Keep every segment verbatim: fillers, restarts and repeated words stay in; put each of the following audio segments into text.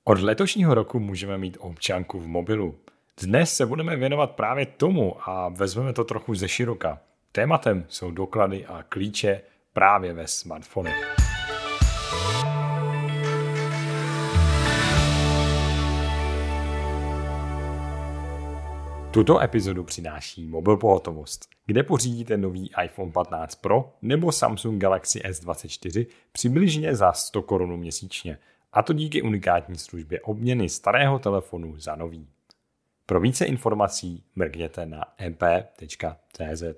Od letošního roku můžeme mít občanku v mobilu. Dnes se budeme věnovat právě tomu a vezmeme to trochu ze široka. Tématem jsou doklady a klíče právě ve smartfonech. Tuto epizodu přináší Mobil Pohotovost, kde pořídíte nový iPhone patnáct Pro nebo Samsung Galaxy S dvacet čtyři přibližně za sto korun měsíčně. A to díky unikátní službě obměny starého telefonu za nový. Pro více informací mrkněte na m p tečka c z.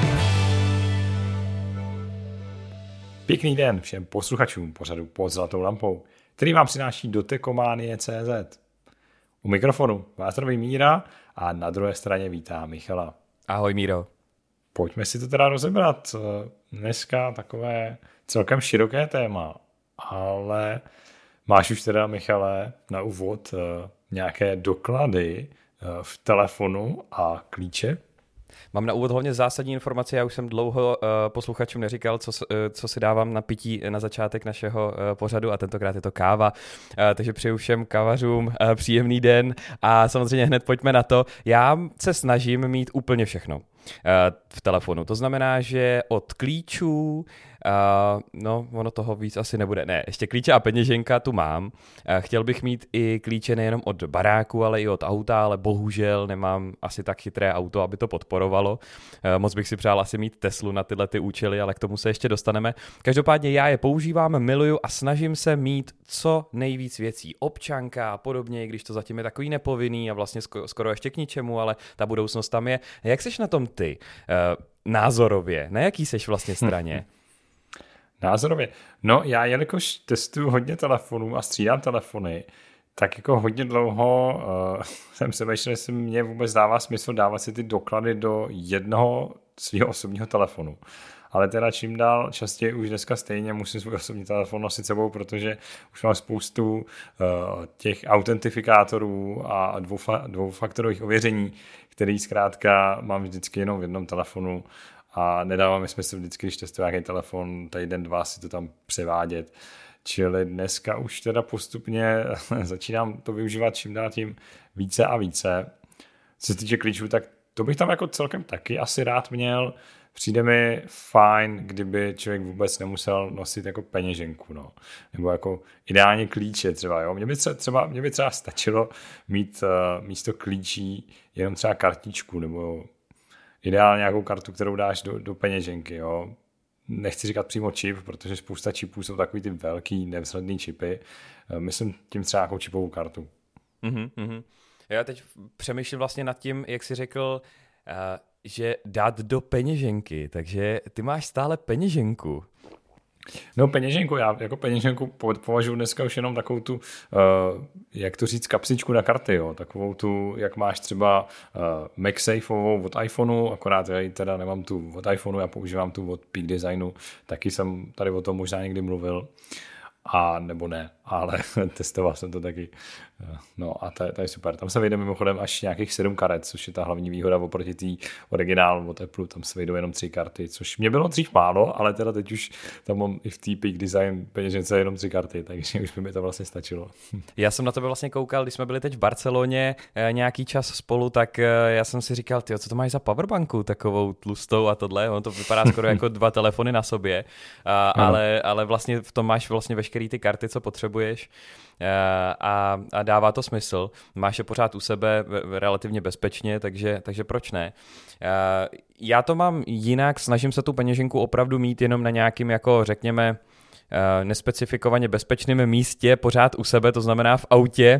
Pěkný den všem posluchačům pořadu Pod zlatou lampou, který vám přináší dotekománie tečka cé zet. U mikrofonu vás zdraví Míra a na druhé straně vítá Michala. Ahoj Míro. Pojďme si to teda rozebrat. Dneska takové celkem široké téma, ale máš už teda, Michale, na úvod nějaké doklady v telefonu a klíče? Mám na úvod hlavně zásadní informace, já už jsem dlouho uh, posluchačům neříkal, co, uh, co si dávám na pití na začátek našeho uh, pořadu a tentokrát je to káva, uh, takže přeju všem kávařům uh, příjemný den a samozřejmě hned pojďme na to. Já se snažím mít úplně všechno uh, v telefonu, to znamená, že od klíčů, Uh, no, ono toho víc asi nebude. Ne, ještě klíče a peněženka tu mám. Uh, chtěl bych mít i klíče nejenom od baráku, ale i od auta, ale bohužel nemám asi tak chytré auto, aby to podporovalo. Uh, moc bych si přál asi mít Teslu na tyhle ty účely, ale k tomu se ještě dostaneme. Každopádně já je používám, miluju a snažím se mít co nejvíc věcí. Občanka a podobně, i když to zatím je takový nepovinný a vlastně skoro, skoro ještě k ničemu, ale ta budoucnost tam je. Jak seš na tom ty? Uh, názorově? Na jaký seš vlastně straně? Názorově. No já, jelikož testuju hodně telefonů a střídám telefony, tak jako hodně dlouho uh, jsem se myšlel, jestli mě vůbec dává smysl dávat si ty doklady do jednoho svého osobního telefonu. Ale teda čím dál častěji už dneska stejně musím svůj osobní telefon nosit sebou, protože už mám spoustu uh, těch autentifikátorů a dvoufa- dvoufaktorových ověření, který zkrátka mám vždycky jenom v jednom telefonu. A nedává mi smysl vždycky, když testuji nějaký telefon, tady den, dva si to tam převádět. Čili dneska už teda postupně začínám to využívat čím dál tím více a více. Co se týče klíčů, tak to bych tam jako celkem taky asi rád měl. Přijde mi fajn, kdyby člověk vůbec nemusel nosit jako peněženku, no. Nebo jako ideálně klíče třeba, jo. Mně by třeba, mě by třeba stačilo mít uh, místo klíčí jenom třeba kartičku, nebo ideálně nějakou kartu, kterou dáš do, do peněženky, jo. Nechci říkat přímo čip, protože spousta čipů jsou takový ty velký, nevzhledný čipy. Myslím tím třeba nějakou čipovou kartu. Mm-hmm. Já teď přemýšlím vlastně nad tím, jak jsi řekl, uh, že dát do peněženky, takže ty máš stále peněženku. No peněženku, já jako peněženku považuji dneska už jenom takovou tu, uh, jak to říct, kapsičku na karty, jo. Takovou tu, jak máš třeba uh, MagSafeovou od iPhoneu, akorát já ji teda nemám tu od iPhoneu, já používám tu od Peak Designu, taky jsem tady o tom možná někdy mluvil, a nebo ne, ale testoval jsem to taky. No a to, to je super. Tam se vejde mimochodem až nějakých sedm karet, což je ta hlavní výhoda oproti té originálu od Apple, tam se vejdou jenom tři karty, což mě bylo dřív málo, ale teda teď už tam mám i v té Peak Design peněžence jenom tři karty, takže už by mi to vlastně stačilo. Já jsem na tebe vlastně koukal, když jsme byli teď v Barceloně nějaký čas spolu, tak já jsem si říkal, tyjo, co to máš za powerbanku, takovou tlustou a tohle, ono to vypadá skoro jako dva telefony na sobě, a, ale, ale vlastně v tom máš vlastně veškerý ty karty, co potřebuješ. A, a dává to smysl. Máš je pořád u sebe relativně bezpečně, takže, takže proč ne? Já to mám jinak, snažím se tu peněženku opravdu mít jenom na nějakým, jako řekněme, nespecifikovaně bezpečném místě pořád u sebe, to znamená v autě,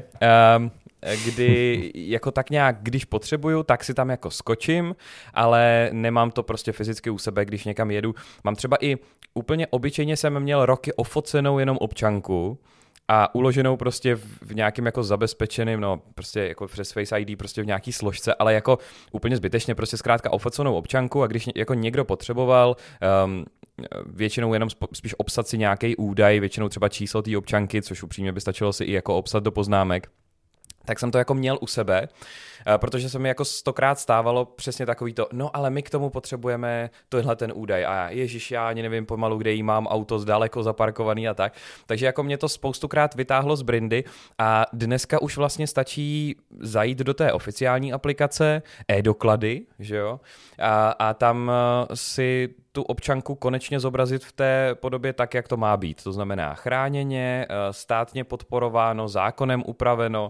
kdy jako tak nějak, když potřebuju, tak si tam jako skočím, ale nemám to prostě fyzicky u sebe, když někam jedu. Mám třeba i úplně obyčejně jsem měl roky ofocenou jenom občanku, a uloženou prostě v nějakým jako zabezpečeným, no prostě jako přes Face I D prostě v nějaký složce, ale jako úplně zbytečně prostě zkrátka ofocenou občanku a když jako někdo potřeboval um, většinou jenom spíš obsat si nějaký údaj, většinou třeba číslo té občanky, což upřímně by stačilo si i jako obsat do poznámek, tak jsem to jako měl u sebe, protože se mi jako stokrát stávalo přesně takový to, no ale my k tomu potřebujeme tohle ten údaj a ježiš, já ani nevím pomalu, kde jí mám auto daleko zaparkovaný a tak. Takže jako mě to spoustukrát vytáhlo z brindy a dneska už vlastně stačí zajít do té oficiální aplikace, e-doklady, že jo, a, a tam si tu občanku konečně zobrazit v té podobě tak, jak to má být. To znamená chráněně, státně podporováno, zákonem upraveno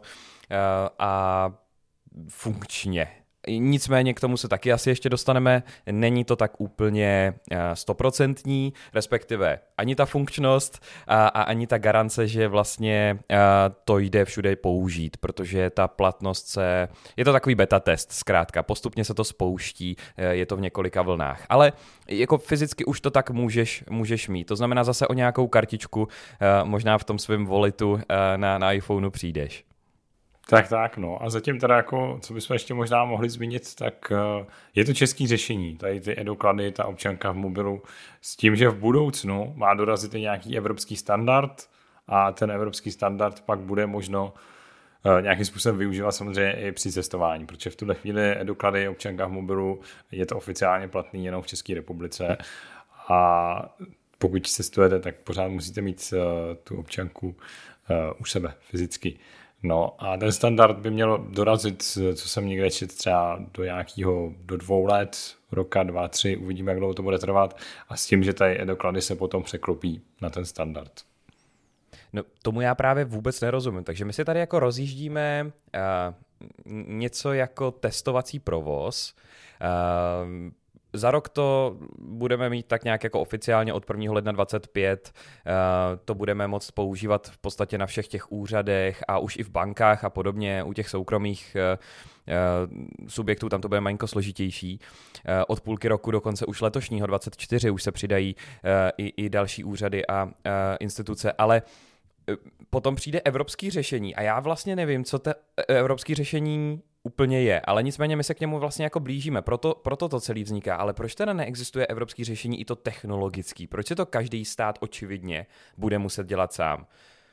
a funkčně. Nicméně k tomu se taky asi ještě dostaneme, není to tak úplně stoprocentní, respektive ani ta funkčnost a, a ani ta garance, že vlastně to jde všude použít, protože ta platnost se, je to takový beta test zkrátka, postupně se to spouští, je to v několika vlnách, ale jako fyzicky už to tak můžeš, můžeš mít, to znamená zase o nějakou kartičku, možná v tom svém volitu na, na iPhoneu přijdeš. Tak, tak, no. A zatím teda jako, co bychom ještě možná mohli zmínit, tak je to český řešení, tady ty e-doklady, ta občanka v mobilu, s tím, že v budoucnu má dorazit nějaký evropský standard a ten evropský standard pak bude možno nějakým způsobem využívat samozřejmě i při cestování, protože v tuhle chvíli e-doklady, občanka v mobilu, je to oficiálně platný jenom v České republice a pokud cestujete, tak pořád musíte mít tu občanku u sebe fyzicky. No a ten standard by měl dorazit, co jsem někde četl, třeba do nějakého, do dvou let, roka, dva, tři, uvidíme, jak dlouho to bude trvat a s tím, že tady e-doklady se potom překlopí na ten standard. No tomu já právě vůbec nerozumím, takže my si tady jako rozjíždíme uh, něco jako testovací provoz, uh, za rok to budeme mít tak nějak jako oficiálně od prvního ledna dvacet pět, to budeme moct používat v podstatě na všech těch úřadech a už i v bankách a podobně, u těch soukromých subjektů tam to bude malinko složitější. Od půlky roku do konce už letošního dvacet čtyři už se přidají i, i další úřady a instituce, ale potom přijde evropský řešení a já vlastně nevím, co to evropský řešení úplně je, ale nicméně my se k němu vlastně jako blížíme, proto, proto to celý vzniká, ale proč teda neexistuje evropský řešení i to technologický? Proč se to každý stát očividně bude muset dělat sám?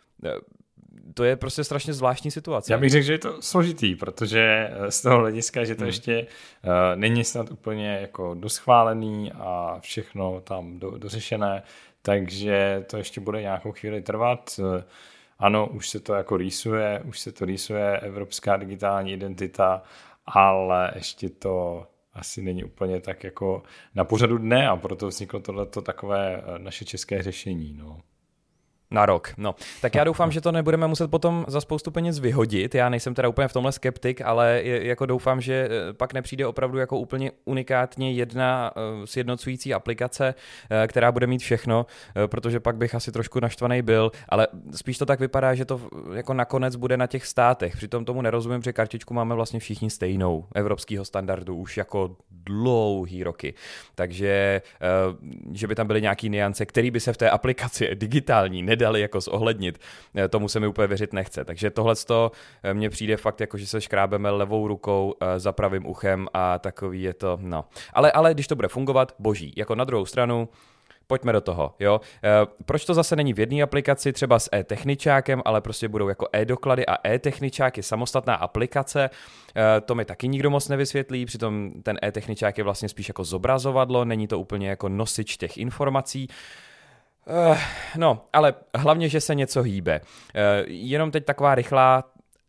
To je prostě strašně zvláštní situace. Já bych řekl, že je to složitý, protože z toho hlediska, že to hmm. ještě uh, není snad úplně jako doschválený a všechno tam do, dořešené, takže to ještě bude nějakou chvíli trvat. Ano, už se to jako rýsuje, už se to rýsuje evropská digitální identita, ale ještě to asi není úplně tak jako na pořadu dne a proto vzniklo tohleto takové naše české řešení, no. Na rok, no. Tak já doufám, že to nebudeme muset potom za spoustu peněz vyhodit. Já nejsem teda úplně v tomhle skeptik, ale je, jako doufám, že pak nepřijde opravdu jako úplně unikátně jedna uh, sjednocující aplikace, uh, která bude mít všechno, uh, protože pak bych asi trošku naštvaný byl, ale spíš to tak vypadá, že to jako nakonec bude na těch státech. Přitom tomu nerozumím, že kartičku máme vlastně všichni stejnou, evropského standardu, už jako dlouhý roky. Takže, uh, že by tam byly nějaký niance, který by se v té aplikaci digitální nedali jako zohlednit, tomu se mi úplně věřit nechce. Takže tohleto mně přijde fakt jako, že se škrábeme levou rukou za pravým uchem a takový je to, no. Ale, ale když to bude fungovat, boží. Jako na druhou stranu, pojďme do toho, jo. Proč to zase není v jedné aplikaci, třeba s e-techničákem, ale prostě budou jako e-doklady a e-techničák je samostatná aplikace, to mi taky nikdo moc nevysvětlí, přitom ten e-techničák je vlastně spíš jako zobrazovadlo, není to úplně jako nosič těch informací. Uh, no, ale hlavně, že se něco hýbe. Uh, jenom teď taková rychlá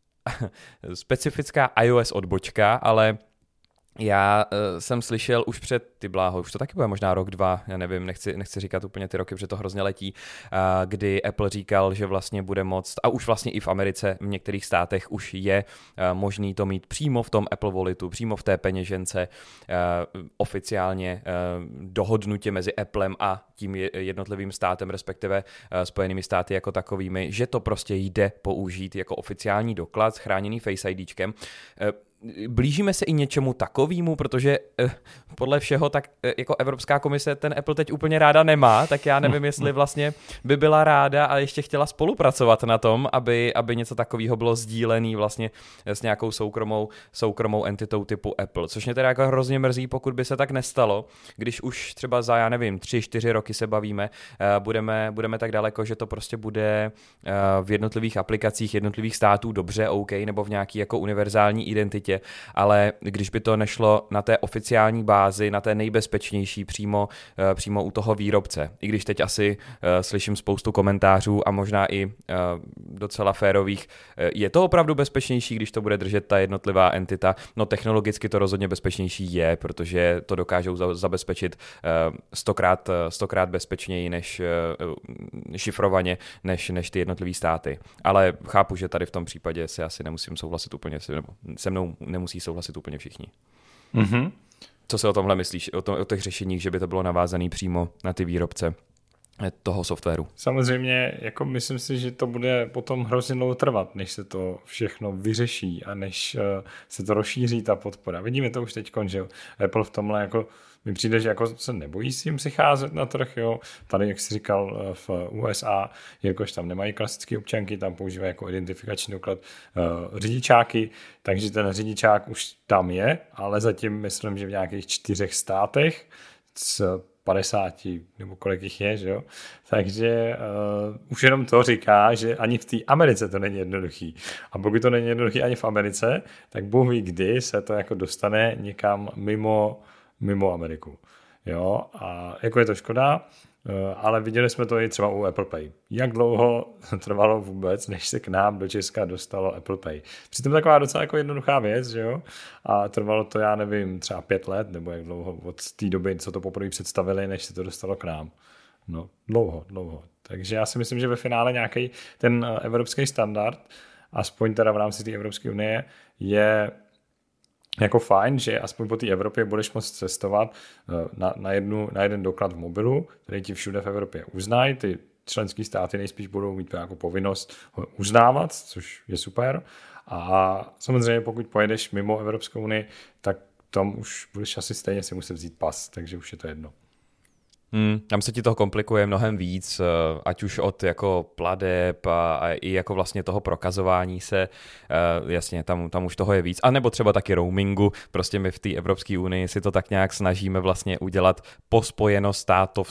specifická iOS odbočka, ale já uh, jsem slyšel už před, ty bláho, už to taky bude možná rok, dva, já nevím, nechci, nechci říkat úplně ty roky, protože to hrozně letí, uh, kdy Apple říkal, že vlastně bude moct, a už vlastně i v Americe, v některých státech už je uh, možný to mít přímo v tom Apple Walletu, přímo v té peněžence, uh, oficiálně uh, dohodnutě mezi Applem a tím jednotlivým státem, respektive uh, Spojenými státy jako takovými, že to prostě jde použít jako oficiální doklad s chráněný Face IDčkem. Uh, blížíme se i něčemu takovému, protože eh, podle všeho tak eh, jako Evropská komise ten Apple teď úplně ráda nemá, tak já nevím, jestli vlastně by byla ráda a ještě chtěla spolupracovat na tom, aby, aby něco takového bylo sdílený vlastně s nějakou soukromou, soukromou entitou typu Apple, což mě teda jako hrozně mrzí, pokud by se tak nestalo, když už třeba za, já nevím, tři, čtyři roky se bavíme, eh, budeme, budeme tak daleko, že to prostě bude eh, v jednotlivých aplikacích jednotlivých států dobře, OK, nebo v nějaký jako univerzální identitě, ale když by to nešlo na té oficiální bázi, na té nejbezpečnější přímo, přímo u toho výrobce. I když teď asi uh, slyším spoustu komentářů a možná i uh, docela férových, uh, je to opravdu bezpečnější, když to bude držet ta jednotlivá entita? No technologicky to rozhodně bezpečnější je, protože to dokážou za- zabezpečit uh, stokrát, uh, stokrát bezpečněji než uh, šifrovaně, než, než ty jednotlivý státy. Ale chápu, že tady v tom případě se asi nemusím souhlasit úplně, nebo se mnou nemusí souhlasit úplně všichni. Mm-hmm. Co se o tomhle myslíš, o, to, o těch řešeních, že by to bylo navázané přímo na ty výrobce toho softwaru? Samozřejmě, jako myslím si, že to bude potom hrozně dlouho trvat, než se to všechno vyřeší a než uh, se to rozšíří ta podpora. Vidíme to už teď, že Apple v tomhle jako mi přijde, že jako se nebojí s tím přicházet na trh, jo. Tady, jak jsi říkal, v U S A, jelikož tam nemají klasické občanky, tam používají jako identifikační doklad uh, řidičáky, takže ten řidičák už tam je, ale zatím myslím, že v nějakých čtyřech státech s padesáti nebo kolik jich je, že jo. Takže uh, už jenom to říká, že ani v té Americe to není jednoduchý. A pokud to není jednoduchý ani v Americe, tak Bůh ví, kdy se to jako dostane někam mimo mimo Ameriku. Jo, a jako je to škoda, ale viděli jsme to i třeba u Apple Pay. Jak dlouho trvalo vůbec, než se k nám do Česka dostalo Apple Pay. Přitom taková docela jako jednoduchá věc, že jo? A trvalo to, já nevím, třeba pět let, nebo jak dlouho od té doby, co to poprvé představili, než se to dostalo k nám. No, dlouho, dlouho. Takže já si myslím, že ve finále nějaký ten evropský standard, aspoň teda v rámci té Evropské unie, je jako fajn, že aspoň po té Evropě budeš moct cestovat na, na, jednu, na jeden doklad v mobilu, který ti všude v Evropě uznají. Ty členské státy nejspíš budou mít jako povinnost ho uznávat, což je super. A samozřejmě pokud pojedeš mimo Evropskou unii, tak tam už budeš asi stejně si muset vzít pas, takže už je to jedno. Hmm, tam se ti toho komplikuje mnohem víc, ať už od jako pladeb a, a i jako vlastně toho prokazování se, uh, jasně, tam, tam už toho je víc, a nebo třeba taky roamingu, prostě my v té Evropské unii si to tak nějak snažíme vlastně udělat pospojenost státov.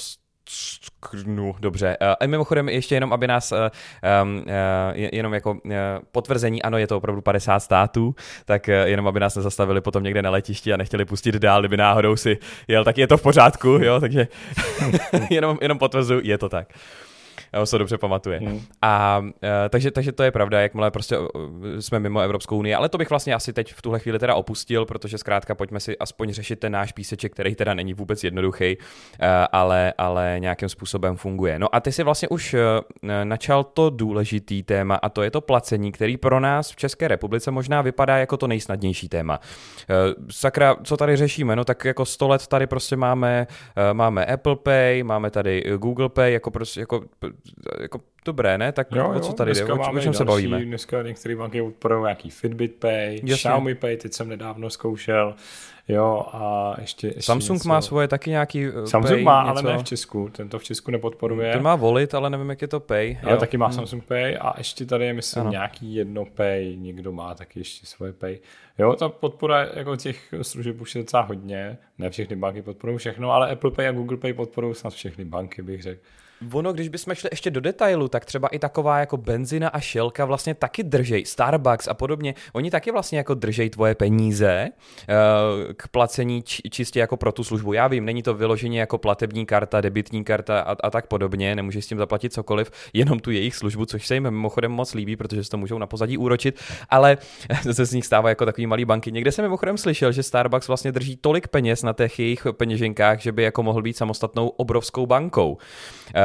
No, dobře. A mimochodem ještě jenom, aby nás um, uh, jenom jako uh, potvrzení, ano, je to opravdu padesát států, tak uh, jenom aby nás nezastavili potom někde na letišti a nechtěli pustit dál, kdyby náhodou si jel, tak je to v pořádku, jo, takže jenom, jenom potvrzuji, je to tak. Já se dobře pamatuje. Mm. A uh, takže, takže to je pravda, jakmile prostě uh, jsme mimo Evropskou unii, ale to bych vlastně asi teď v tuhle chvíli teda opustil, protože zkrátka pojďme si aspoň řešit ten náš píseček, který teda není vůbec jednoduchý, uh, ale, ale nějakým způsobem funguje. No a ty si vlastně už uh, načal to důležitý téma, a to je to placení, který pro nás v České republice možná vypadá jako to nejsnadnější téma. Uh, sakra, co tady řešíme? No tak jako sto let tady prostě máme, uh, máme Apple Pay, máme tady Google Pay, jako prostě jako jako dobré, ne? Tak jo, o co tady jde? O čem se bavíme? Dneska některé banky podporují nějaký Fitbit Pay, Jasně. Xiaomi Pay, teď jsem nedávno zkoušel. Jo, a ještě, ještě Samsung něco... má svoje taky nějaký Samsung Pay, má, něco... ale ne v Česku. Ten to v Česku nepodporuje. Ten má Volit, ale nevím, jak je to Pay. Jo, jo. Taky má hmm. Samsung Pay a ještě tady je, myslím, ano. nějaký jedno Pay, někdo má taky ještě svoje Pay. Jo, ta podpora jako těch služeb už je docela hodně. Ne všechny banky podporují všechno, ale Apple Pay a Google Pay podporují snad všechny banky, bych řekl. Ono, když bychom šli ještě do detailu, tak třeba i taková jako benzina a šelka vlastně taky držej, Starbucks a podobně, oni taky vlastně jako držej tvoje peníze uh, k placení či, čistě jako pro tu službu. Já vím, není to vyloženě jako platební karta, debitní karta a, a tak podobně, nemůžeš s tím zaplatit cokoliv, jenom tu jejich službu, což se jim mimochodem moc líbí, protože se to můžou na pozadí úročit, ale se z nich stává jako takový malý banky. Někde jsem mimochodem slyšel, že Starbucks vlastně drží tolik peněz na těch jejich peněženkách, že by jako mohl být samostatnou obrovskou bankou. Uh,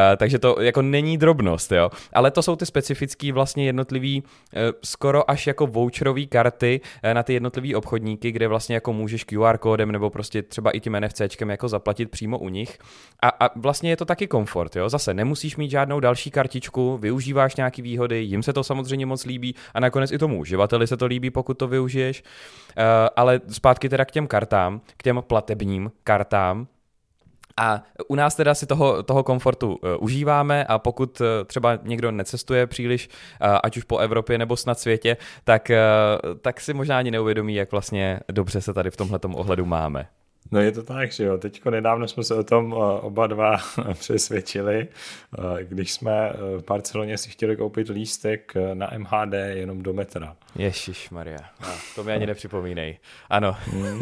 takže to jako není drobnost, jo. Ale to jsou ty specifický vlastně jednotlivý, uh, skoro až jako voucherový karty uh, na ty jednotlivý obchodníky, kde vlastně jako můžeš Q R kódem nebo prostě třeba i tím NFCčkem jako zaplatit přímo u nich. A, a vlastně je to taky komfort, jo. Zase nemusíš mít žádnou další kartičku, využíváš nějaký výhody, jim se to samozřejmě moc líbí a nakonec i tomu uživateli se to líbí, pokud to využiješ. Uh, ale zpátky teda k těm kartám, k těm platebním kartám. A u nás teda si toho, toho komfortu uh, užíváme a pokud uh, třeba někdo necestuje příliš, uh, ať už po Evropě nebo snad světě, tak, uh, tak si možná ani neuvědomí, jak vlastně dobře se tady v tomhletom ohledu máme. No je to tak, že jo. Teďko nedávno jsme se o tom oba dva přesvědčili, když jsme v Barceloně si chtěli koupit lístek na M H D jenom do metra. Ježišmarja, no, to mi ani nepřipomínej. Ano. Hmm.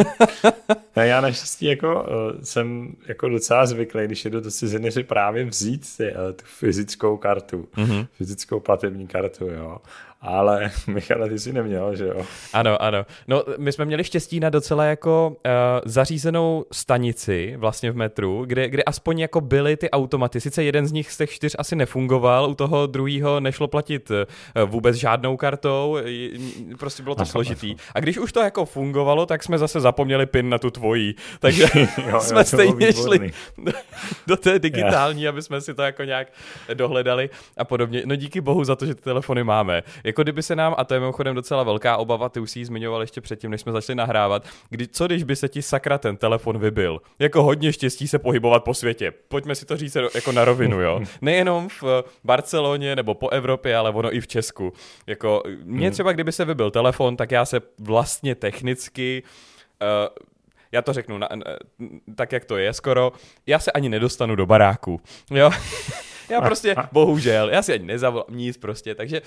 Já naštěstí jako jsem jako docela zvyklý, když jedu do ciziny, si právě vzít tu fyzickou kartu, mm-hmm. fyzickou platební kartu, jo. Ale Michale, ty jsi neměl, že jo? Ano, ano. No, my jsme měli štěstí na docela jako uh, zařízenou stanici vlastně v metru, kde, kde aspoň jako byly ty automaty. Sice jeden z nich z těch čtyř asi nefungoval, u toho druhého nešlo platit uh, vůbec žádnou kartou, prostě bylo to aha, složitý. Aha. A když už to jako fungovalo, tak jsme zase zapomněli pin na tu tvojí. Takže jo, jsme jo, stejně šli do, do té digitální, yeah. aby jsme si to jako nějak dohledali a podobně. No díky bohu za to, že ty telefony máme. Jako kdyby se nám, a to je mimochodem docela velká obava, ty už si ji zmiňoval ještě předtím, než jsme začali nahrávat, kdy, co když by se ti sakra ten telefon vybil? Jako hodně štěstí se pohybovat po světě. Pojďme si to říct jako na rovinu, jo. Nejenom v Barceloně nebo po Evropě, ale ono i v Česku. Jako mně třeba, kdyby se vybil telefon, tak já se vlastně technicky... Uh, já to řeknu na, na, tak, jak to je skoro, já se ani nedostanu do baráku, jo. Já prostě, bohužel, já si ani nezavolám nic prostě, takže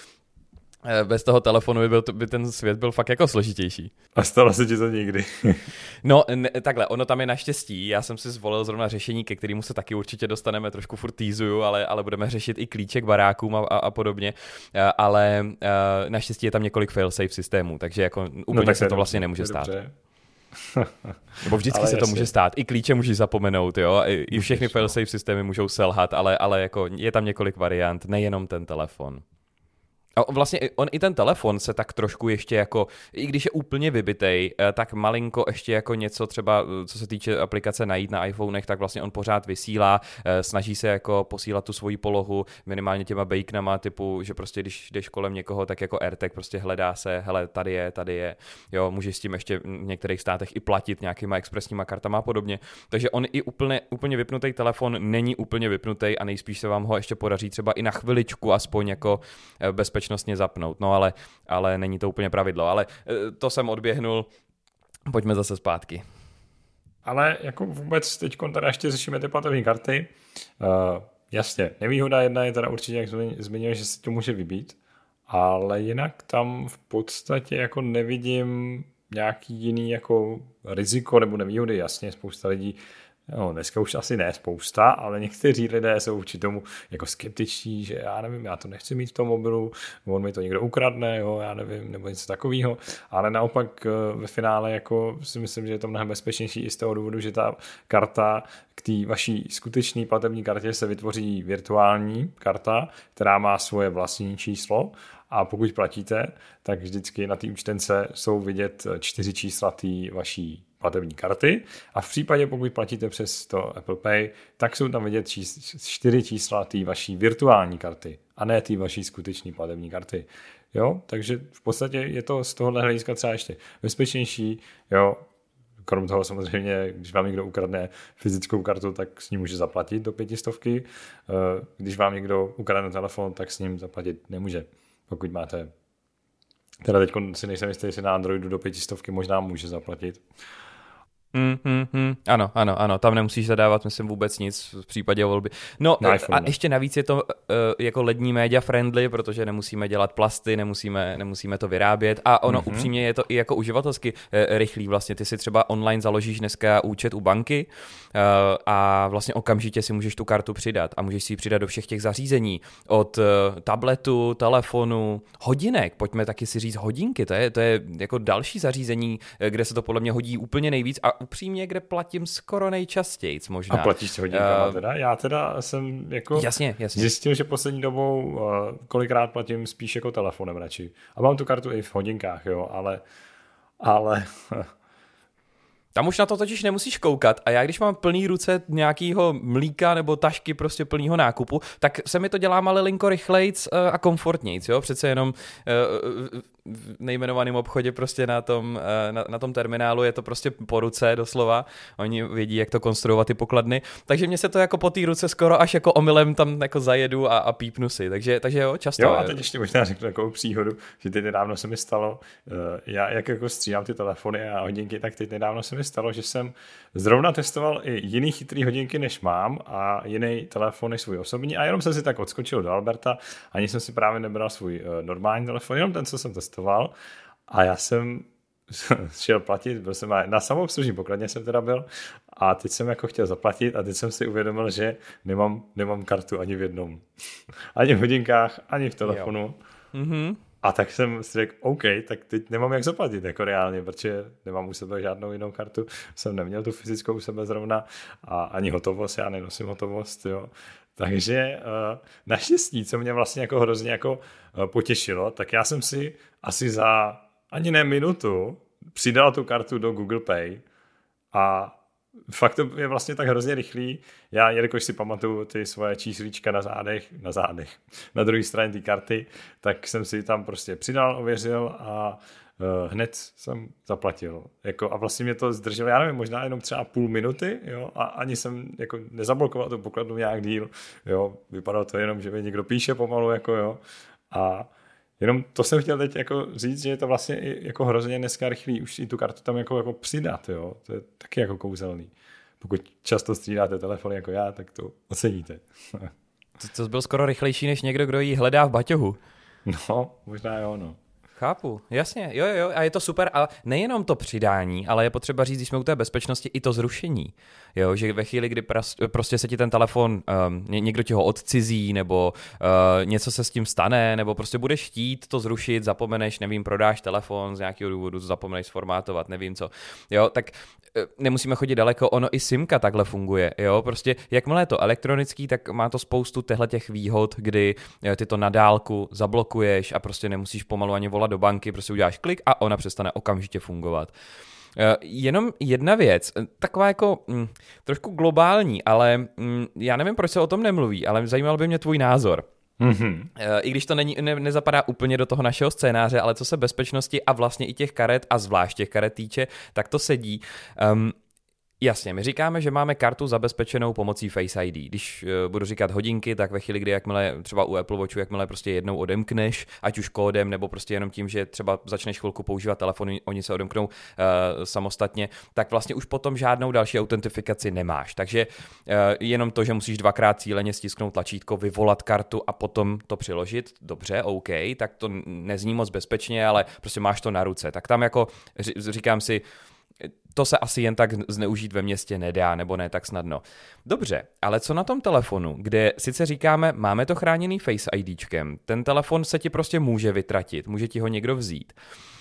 bez toho telefonu by, byl, by ten svět byl fakt jako složitější. A stalo se ti to někdy? No ne, takhle, ono tam je naštěstí, já jsem si zvolil zrovna řešení, ke kterému se taky určitě dostaneme, trošku furt týzuju, ale, ale budeme řešit i klíče k barákům a, a, a podobně, ale naštěstí je tam několik fail-safe systémů, takže jako úplně no, se to vlastně nemůže stát. Nebo vždycky ale se jasně. to může stát. I klíče můžeš zapomenout, jo. I, i všechny fail-safe systémy můžou selhat, ale, ale jako je tam několik variant, nejenom ten telefon. A vlastně on i ten telefon se tak trošku ještě jako, i když je úplně vybitej, tak malinko ještě jako něco třeba, co se týče aplikace najít na iPhonech, tak vlastně on pořád vysílá, snaží se jako posílat tu svoji polohu minimálně těma baconama typu, že prostě když jdeš kolem někoho, tak jako AirTag prostě hledá se, hele, tady je, tady je, jo, můžeš s tím ještě v některých státech i platit nějakýma expresníma kartama a podobně, takže on i úplně, úplně vypnutý telefon není úplně vypnutý a nejspíš se vám ho ještě podaří třeba i na chviličku aspoň jako bezpečně zapnout, no ale, ale není to úplně pravidlo, ale to jsem odběhnul, pojďme zase zpátky. Ale jako vůbec teď teda ještě řešíme ty platební karty, uh, jasně, nevýhoda jedna je teda určitě, jak zmiňuješ, že si to může vybít, ale jinak tam v podstatě jako nevidím nějaký jiný jako riziko nebo nevýhody, jasně, spousta lidí. No, dneska už asi ne spousta, ale někteří lidé jsou vůči tomu jako skeptičtí, že já nevím, já to nechci mít v tom mobilu, on mi to někdo ukradne, jo, já nevím, nebo něco takového, ale naopak ve finále jako si myslím, že je to mnohem bezpečnější i z toho důvodu, že ta karta k té vaší skutečné platební kartě se vytvoří virtuální karta, která má svoje vlastní číslo. A pokud platíte, tak vždycky na té účtence jsou vidět čtyři čísla té vaší platební karty a v případě, pokud platíte přes to Apple Pay, tak jsou tam vidět čís, čtyři čísla té vaší virtuální karty a ne té vaší skutečné platební karty. Jo, takže v podstatě je to z tohohle hlediska třeba ještě bezpečnější, jo. Krom toho samozřejmě, když vám někdo ukradne fyzickou kartu, tak s ním může zaplatit do pětistovky. Když vám někdo ukradne telefon, tak s ním zaplatit nemůže. Pokud máte, teda teď si nejsem jistý, jestli na Androidu do pětistovky možná může zaplatit. Mm, mm, mm. Ano, ano, ano, tam nemusíš zadávat, myslím, vůbec nic v případě volby. No a ještě navíc je to uh, jako lední média friendly, protože nemusíme dělat plasty, nemusíme, nemusíme to vyrábět a ono mm-hmm. upřímně je to i jako uživatelsky uh, rychlý. Vlastně ty si třeba online založíš dneska účet u banky uh, a vlastně okamžitě si můžeš tu kartu přidat a můžeš si ji přidat do všech těch zařízení od uh, tabletu, telefonu, hodinek, pojďme taky si říct hodinky, to je, to je jako další zařízení, kde se to podle mě hodí úplně nejvíc a a upřímně, kde platím skoro nejčastějc možná. A platíš s hodinkama uh, teda? Já teda jsem jako jasně, jasně. zjistil, že poslední dobou uh, kolikrát platím spíš jako telefonem radši. A mám tu kartu i v hodinkách, jo, ale ale tam už na to totiž nemusíš koukat a já když mám plný ruce nějakého mlíka nebo tašky prostě plnýho nákupu, tak se mi to dělá malilinko rychlejc a komfortnějc, jo, přece jenom v nejmenovaném obchodě prostě na tom, na, na tom terminálu je to prostě po ruce doslova, oni vědí, jak to konstruovat ty pokladny, takže mě se to jako po té ruce skoro až jako omylem tam jako zajedu a, a pípnu si, takže, takže jo, často. Jo, a teď ještě možná řeknu takovou příhodu, že teď nedávno se mi stalo, já jak jako střídám ty telefony a hodinky, tak teď nedávno se mi stalo, že jsem zrovna testoval i jiný chytrý hodinky, než mám a jiný telefon než svůj osobní a jenom jsem si tak odskočil do Alberta, ani jsem si právě nebral svůj normální telefon, jenom ten, co jsem testoval a já jsem šel platit, byl jsem na samoobslužní pokladně jsem teda byl a teď jsem jako chtěl zaplatit a teď jsem si uvědomil, že nemám, nemám kartu ani v jednom. Ani v hodinkách, ani v telefonu. Mm-hmm. A tak jsem si řekl, OK, tak teď nemám jak zaplatit jako reálně, protože nemám u sebe žádnou jinou kartu, jsem neměl tu fyzickou u sebe zrovna a ani hotovost, já nenosím hotovost, jo. Takže uh, naštěstí, co mě vlastně jako hrozně jako uh, potěšilo, tak já jsem si asi za ani ne minutu přidal tu kartu do Google Pay a fakt to je vlastně tak hrozně rychlý. Já, jelikož si pamatuju ty svoje číslička na zádech, na zádech, na druhé straně té karty, tak jsem si tam prostě přidal, ověřil a uh, hned jsem zaplatil. Jako, a vlastně mě to zdrželo, já nevím, možná jenom třeba půl minuty, jo, a ani jsem jako nezablokoval tu pokladnu nějak díl, jo, vypadalo to jenom, že mi někdo píše pomalu, jako jo, a jenom to jsem chtěl teď jako říct, že je to vlastně i jako hrozně dneska rychlý už i tu kartu tam jako, jako přidat, jo. To je taky jako kouzelný. Pokud často střídáte telefony jako já, tak to oceníte. To, to byl skoro rychlejší než někdo, kdo ji hledá v baťohu. No, možná jo, no. Chápu, jasně, jo, jo, a je to super, ale nejenom to přidání, ale je potřeba říct, když jsme u té bezpečnosti, i to zrušení, jo, že ve chvíli, kdy prostě se ti ten telefon, um, někdo ti ho odcizí, nebo uh, něco se s tím stane, nebo prostě budeš chtít to zrušit, zapomeneš, nevím, prodáš telefon z nějakého důvodu, zapomeneš sformátovat, nevím co, jo, tak uh, nemusíme chodit daleko, ono i simka takhle funguje, jo, prostě jakmile je to elektronický, tak má to spoustu těch výhod, kdy ty to na dálku zablokuješ a prostě nemusíš pomalu ani volat do banky, prostě uděláš klik a ona přestane okamžitě fungovat. Jenom jedna věc, taková jako mm, trošku globální, ale mm, já nevím, proč se o tom nemluví, ale zajímal by mě tvůj názor. Mm-hmm. I když to není, ne, nezapadá úplně do toho našeho scénáře, ale co se bezpečnosti a vlastně i těch karet a zvlášť těch karet týče, tak to sedí. Um, Jasně, my říkáme, že máme kartu zabezpečenou pomocí Face I D. Když uh, budu říkat hodinky, tak ve chvíli, kdy jakmile třeba u Apple Watchu, jakmile prostě jednou odemkneš, ať už kódem, nebo prostě jenom tím, že třeba začneš chvilku používat telefon, oni se odemknou uh, samostatně, tak vlastně už potom žádnou další autentifikaci nemáš. Takže uh, jenom to, že musíš dvakrát cíleně stisknout tlačítko, vyvolat kartu a potom to přiložit, dobře, OK, tak to nezní moc bezpečně, ale prostě máš to na ruce. Tak tam jako říkám si, to se asi jen tak zneužít ve městě nedá, nebo ne tak snadno. Dobře, ale co na tom telefonu, kde sice říkáme, máme to chráněný Face IDčkem, ten telefon se ti prostě může vytratit, může ti ho někdo vzít.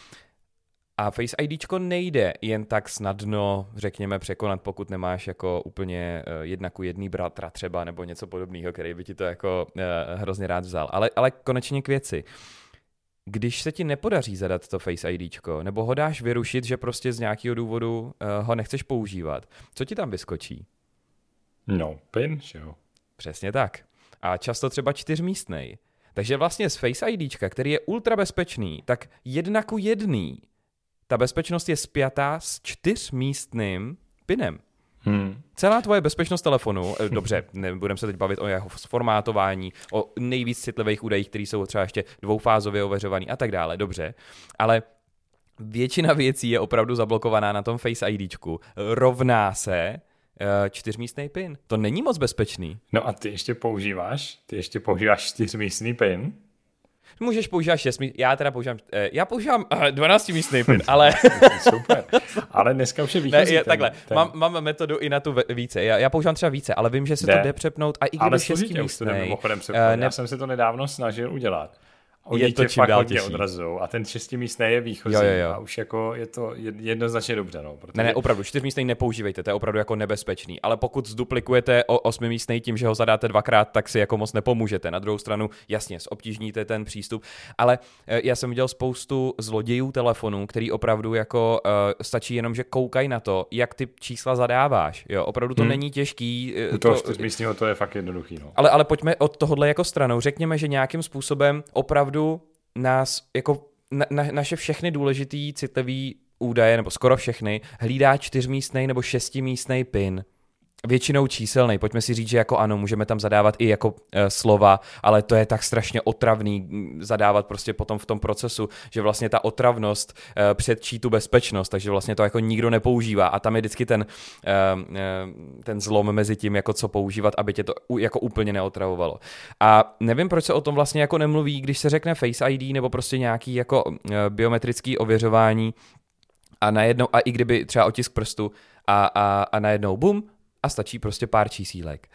A Face IDčko nejde jen tak snadno, řekněme, překonat, pokud nemáš jako úplně jedna ku jedný bratra třeba, nebo něco podobného, který by ti to jako uh, hrozně rád vzal. Ale, ale konečně k věci. Když se ti nepodaří zadat to Face IDčko, nebo ho dáš vyrušit, že prostě z nějakého důvodu uh, ho nechceš používat, co ti tam vyskočí? No, PIN, jo. Přesně tak. A často třeba čtyřmístnej. Takže vlastně z Face IDčka, který je ultra bezpečný, tak jedna ku jedný. Ta bezpečnost je spjatá s čtyřmístným PINem. Hmm. Celá tvoje bezpečnost telefonu, dobře, nebudeme se teď bavit o jeho formátování, o nejvíc citlivých údajích, které jsou třeba ještě dvoufázově ověřovaný a tak dále, dobře, ale většina věcí je opravdu zablokovaná na tom Face IDčku, rovná se uh, čtyřmístný PIN. To není moc bezpečný. No a ty ještě používáš, ty ještě používáš čtyřmístný PIN? Můžeš používat šest míst, já teda používám, eh, já používám uh, dvanáctimístný PIN, ale... Super, ale dneska už je výchozí. Ne, takhle, ten... Mám, mám metodu i na tu více, já, já používám třeba více, ale vím, že se ne. to jde přepnout a i když šestimístnej... Ale složitě už to jde mimochodem přepnout, uh, ne... já jsem se to nedávno snažil udělat. oni je to tě čím fakt dál hodně těžší. odrazujou a ten šestimístný je výchozí Jo, jo, jo. a už jako je to jednoznačně dobře. No, protože... Ne, ne, opravdu, čtyřmístný nepoužívejte, to je opravdu jako nebezpečný, ale pokud zduplikujete o osmimístný tím, že ho zadáte dvakrát, tak si jako moc nepomůžete. Na druhou stranu, jasně, zobtížníte ten přístup, ale já jsem viděl spoustu zlodějů telefonů, který opravdu jako uh, stačí jenom, že koukají na to, jak ty čísla zadáváš, jo, opravdu to hmm. není těžký. U toho čtyřmístného to je fakt jednoduchý, no. Ale, ale pojďme od tohohle jako stranou, řekněme, že nějakým způsobem opravdu nás jako na, na, naše všechny důležitý citlivý údaje, nebo skoro všechny, hlídá čtyřmístnej nebo šestimístnej PIN. Většinou číselnej. Pojďme si říct, že jako ano, můžeme tam zadávat i jako e, slova, ale to je tak strašně otravný zadávat prostě potom v tom procesu, že vlastně ta otravnost e, předčí tu bezpečnost, takže vlastně to jako nikdo nepoužívá a tam je vždycky ten, e, e, ten zlom mezi tím, jako co používat, aby tě to u, jako úplně neotravovalo. A nevím, proč se o tom vlastně jako nemluví, když se řekne Face I D nebo prostě nějaký jako e, biometrický ověřování a najednou, a i kdyby třeba otisk prstu a, a, a najednou bum, a stačí prostě pár čísílek.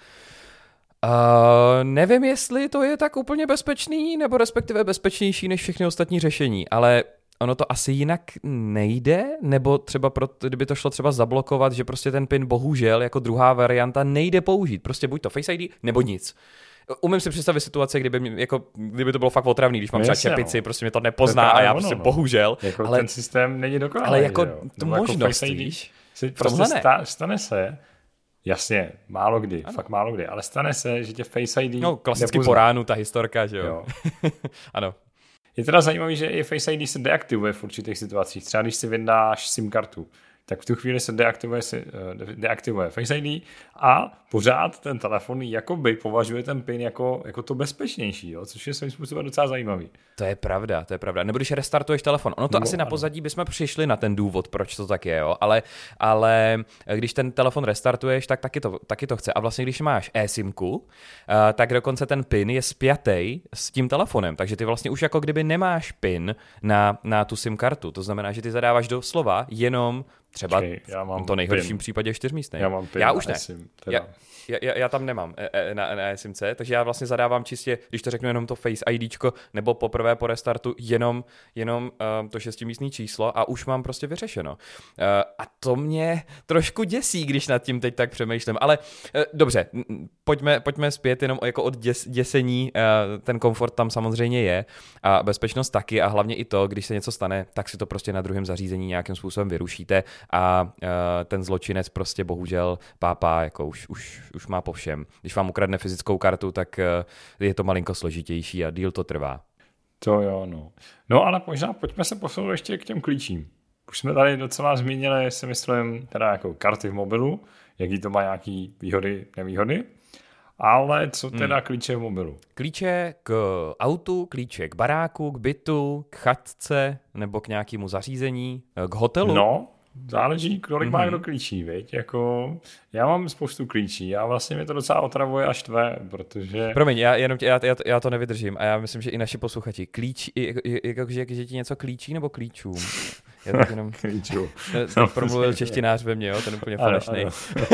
Uh, nevím, jestli to je tak úplně bezpečný, nebo respektive bezpečnější než všechny ostatní řešení, ale ono to asi jinak nejde, nebo třeba pro, kdyby to šlo třeba zablokovat, že prostě ten PIN bohužel jako druhá varianta nejde použít. Prostě buď to Face I D, nebo nic. Umím si představit situace, kdyby, mě, jako, kdyby to bylo fakt otravný, když mám třeba čepici, no. Prostě mě to nepozná to a já ono, prostě no. bohužel. Jako ale, ten systém není dokonalý. Ale jako jo? tu možnost, jako víš? Prostě sta, stane se, jasně, málo kdy, ano. fakt málo kdy, ale stane se, že tě Face I D no, klasicky nepozná. Po ránu ta historka, že jo. jo. Ano. Je teda zajímavý, že i Face I D se deaktivuje v určitých situacích. Třeba když si vydáš SIM kartu, tak v tu chvíli se deaktivuje, deaktivuje Face I D a pořád ten telefon jakoby považuje ten PIN jako, jako to bezpečnější, jo? Což je svým způsobem docela zajímavý. To je pravda, to je pravda. Nebo když restartuješ telefon. Ono to no, asi ano. Na pozadí bychom přišli na ten důvod, proč to tak je, jo? Ale, ale když ten telefon restartuješ, tak taky to, taky to chce. A vlastně když máš eSIMku, uh, tak dokonce ten PIN je spjatý s tím telefonem, takže ty vlastně už jako kdyby nemáš PIN na, na tu SIM kartu. To znamená, že ty zadáváš do slova jenom třeba Počkej, v to nejhorším pin. případě čtyřmístný. Já mám PIN já už ne. eSIM, já, já, já tam nemám na, na eSIMce, takže já vlastně zadávám čistě, když to řeknu jenom to Face IDčko, nebo poprvé po restartu jenom, jenom uh, to šestimístný číslo a už mám prostě vyřešeno. Uh, a to mě trošku děsí, když nad tím teď tak přemýšlím. Ale uh, dobře, pojďme, pojďme zpět jenom jako od děs, děsení. Uh, ten komfort tam samozřejmě je a bezpečnost taky a hlavně i to, když se něco stane, tak si to prostě na druhém zařízení nějakým způsobem vyrušíte a uh, ten zločinec prostě bohužel pápá, jako už, už, už má po všem. Když vám ukradne fyzickou kartu, tak uh, je to malinko složitější a díl to trvá. To jo, no. No ale možná pojďme se posunout ještě k těm klíčím. Už jsme tady docela zmínili, si myslím, teda jako karty v mobilu, jaký to má nějaký výhody, nevýhody. Ale co teda hmm. klíče v mobilu? Klíče k autu, klíče k baráku, k bytu, k chatce nebo k nějakému zařízení, k hotelu? No, záleží, kolik mm-hmm. má kdo klíčí, viď? Jako, já mám spoustu klíčí a vlastně mě to docela otravuje a štve, protože... Promiň, já, jenom tě, já, já, já to nevydržím a já myslím, že i naši posluchači. Klíč, jako, že, že ti něco klíčí nebo klíčům? Já tak jenom... Klíčů. Ten promluvil češtinář ve mně, jo? Ten úplně falešnej.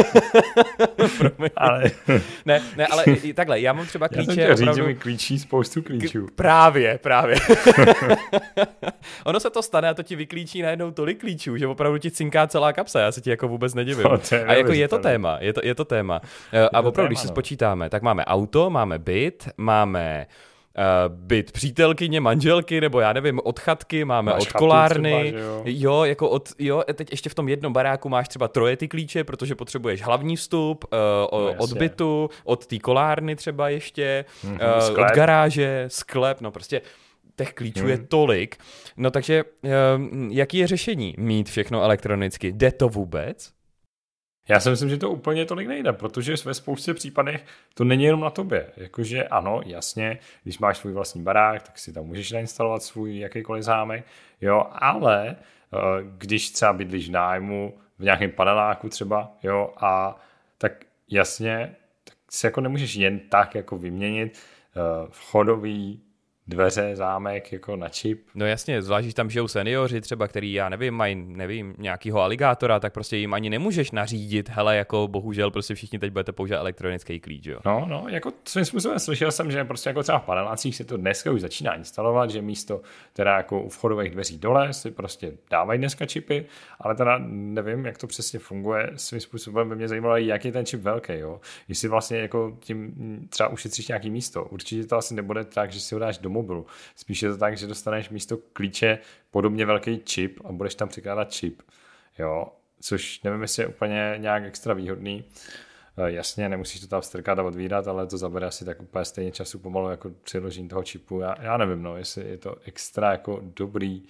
ale... ne, ne, ale i takhle, já mám třeba klíče... Já jsem chtěl opravdu... říct, že mi klíčí spoustu klíčů. K... Právě, právě. Ono se to stane a to ti vyklíčí najednou tolik klíčů, že opravdu ti cinká celá kapsa, já se ti jako vůbec nedivím. A jako je to téma, je to, je to téma. Je a opravdu, téma, když se no. spočítáme, tak máme auto, máme byt, máme... Uh, byt přítelkyně, manželky, nebo já nevím, od chatky, máme máš od kolárny, třeba, jo. jo, jako od, jo, teď ještě v tom jednom baráku máš třeba troje ty klíče, protože potřebuješ hlavní vstup, uh, no, od bytu, od té kolárny třeba ještě, mm-hmm, uh, od garáže, sklep, no prostě těch klíčů hmm. je tolik. No takže, uh, jaký je řešení? Mít všechno elektronicky, jde to vůbec? Já si myslím, že to úplně tolik nejde, protože ve spoustě případech to není jenom na tobě. Jakože ano, jasně, když máš svůj vlastní barák, tak si tam můžeš nainstalovat svůj jakýkoliv zámek, jo, ale když třeba bydlíš v nájmu, v nějakém paneláku třeba, jo, a tak jasně, tak si jako nemůžeš jen tak jako vyměnit vchodový dveře, zámek jako na čip. No jasně, zvlášť, když tam žijou seniori třeba, který, já nevím, mají, nevím, nějakýho aligátora, tak prostě jim ani nemůžeš nařídit, hele, jako bohužel prostě všichni teď budete používat elektronický klíč, jo. No, no, jako svým způsobem slyšel jsem, že prostě jako třeba v panelácích se to dneska už začíná instalovat, že místo teda jako u vchodových dveří dole si prostě dávají dneska čipy, ale teda nevím, jak to přesně funguje. Svým způsobem by mě zajímalo, jak je ten čip velký, jo. Jestli vlastně jako tím třeba ušetříš nějaký místo. Určitě to asi nebude tak, že si ho dáš do mobilu. Spíš je to tak, že dostaneš místo klíče podobně velký čip a budeš tam přikládat čip. Jo, což nevím, jestli je úplně nějak extra výhodný. Jasně, nemusíš to tam strkat a odvírat, ale to zabere asi tak úplně stejně času pomalu jako přiložení toho čipu. Já, já nevím, no, jestli je to extra jako dobrý.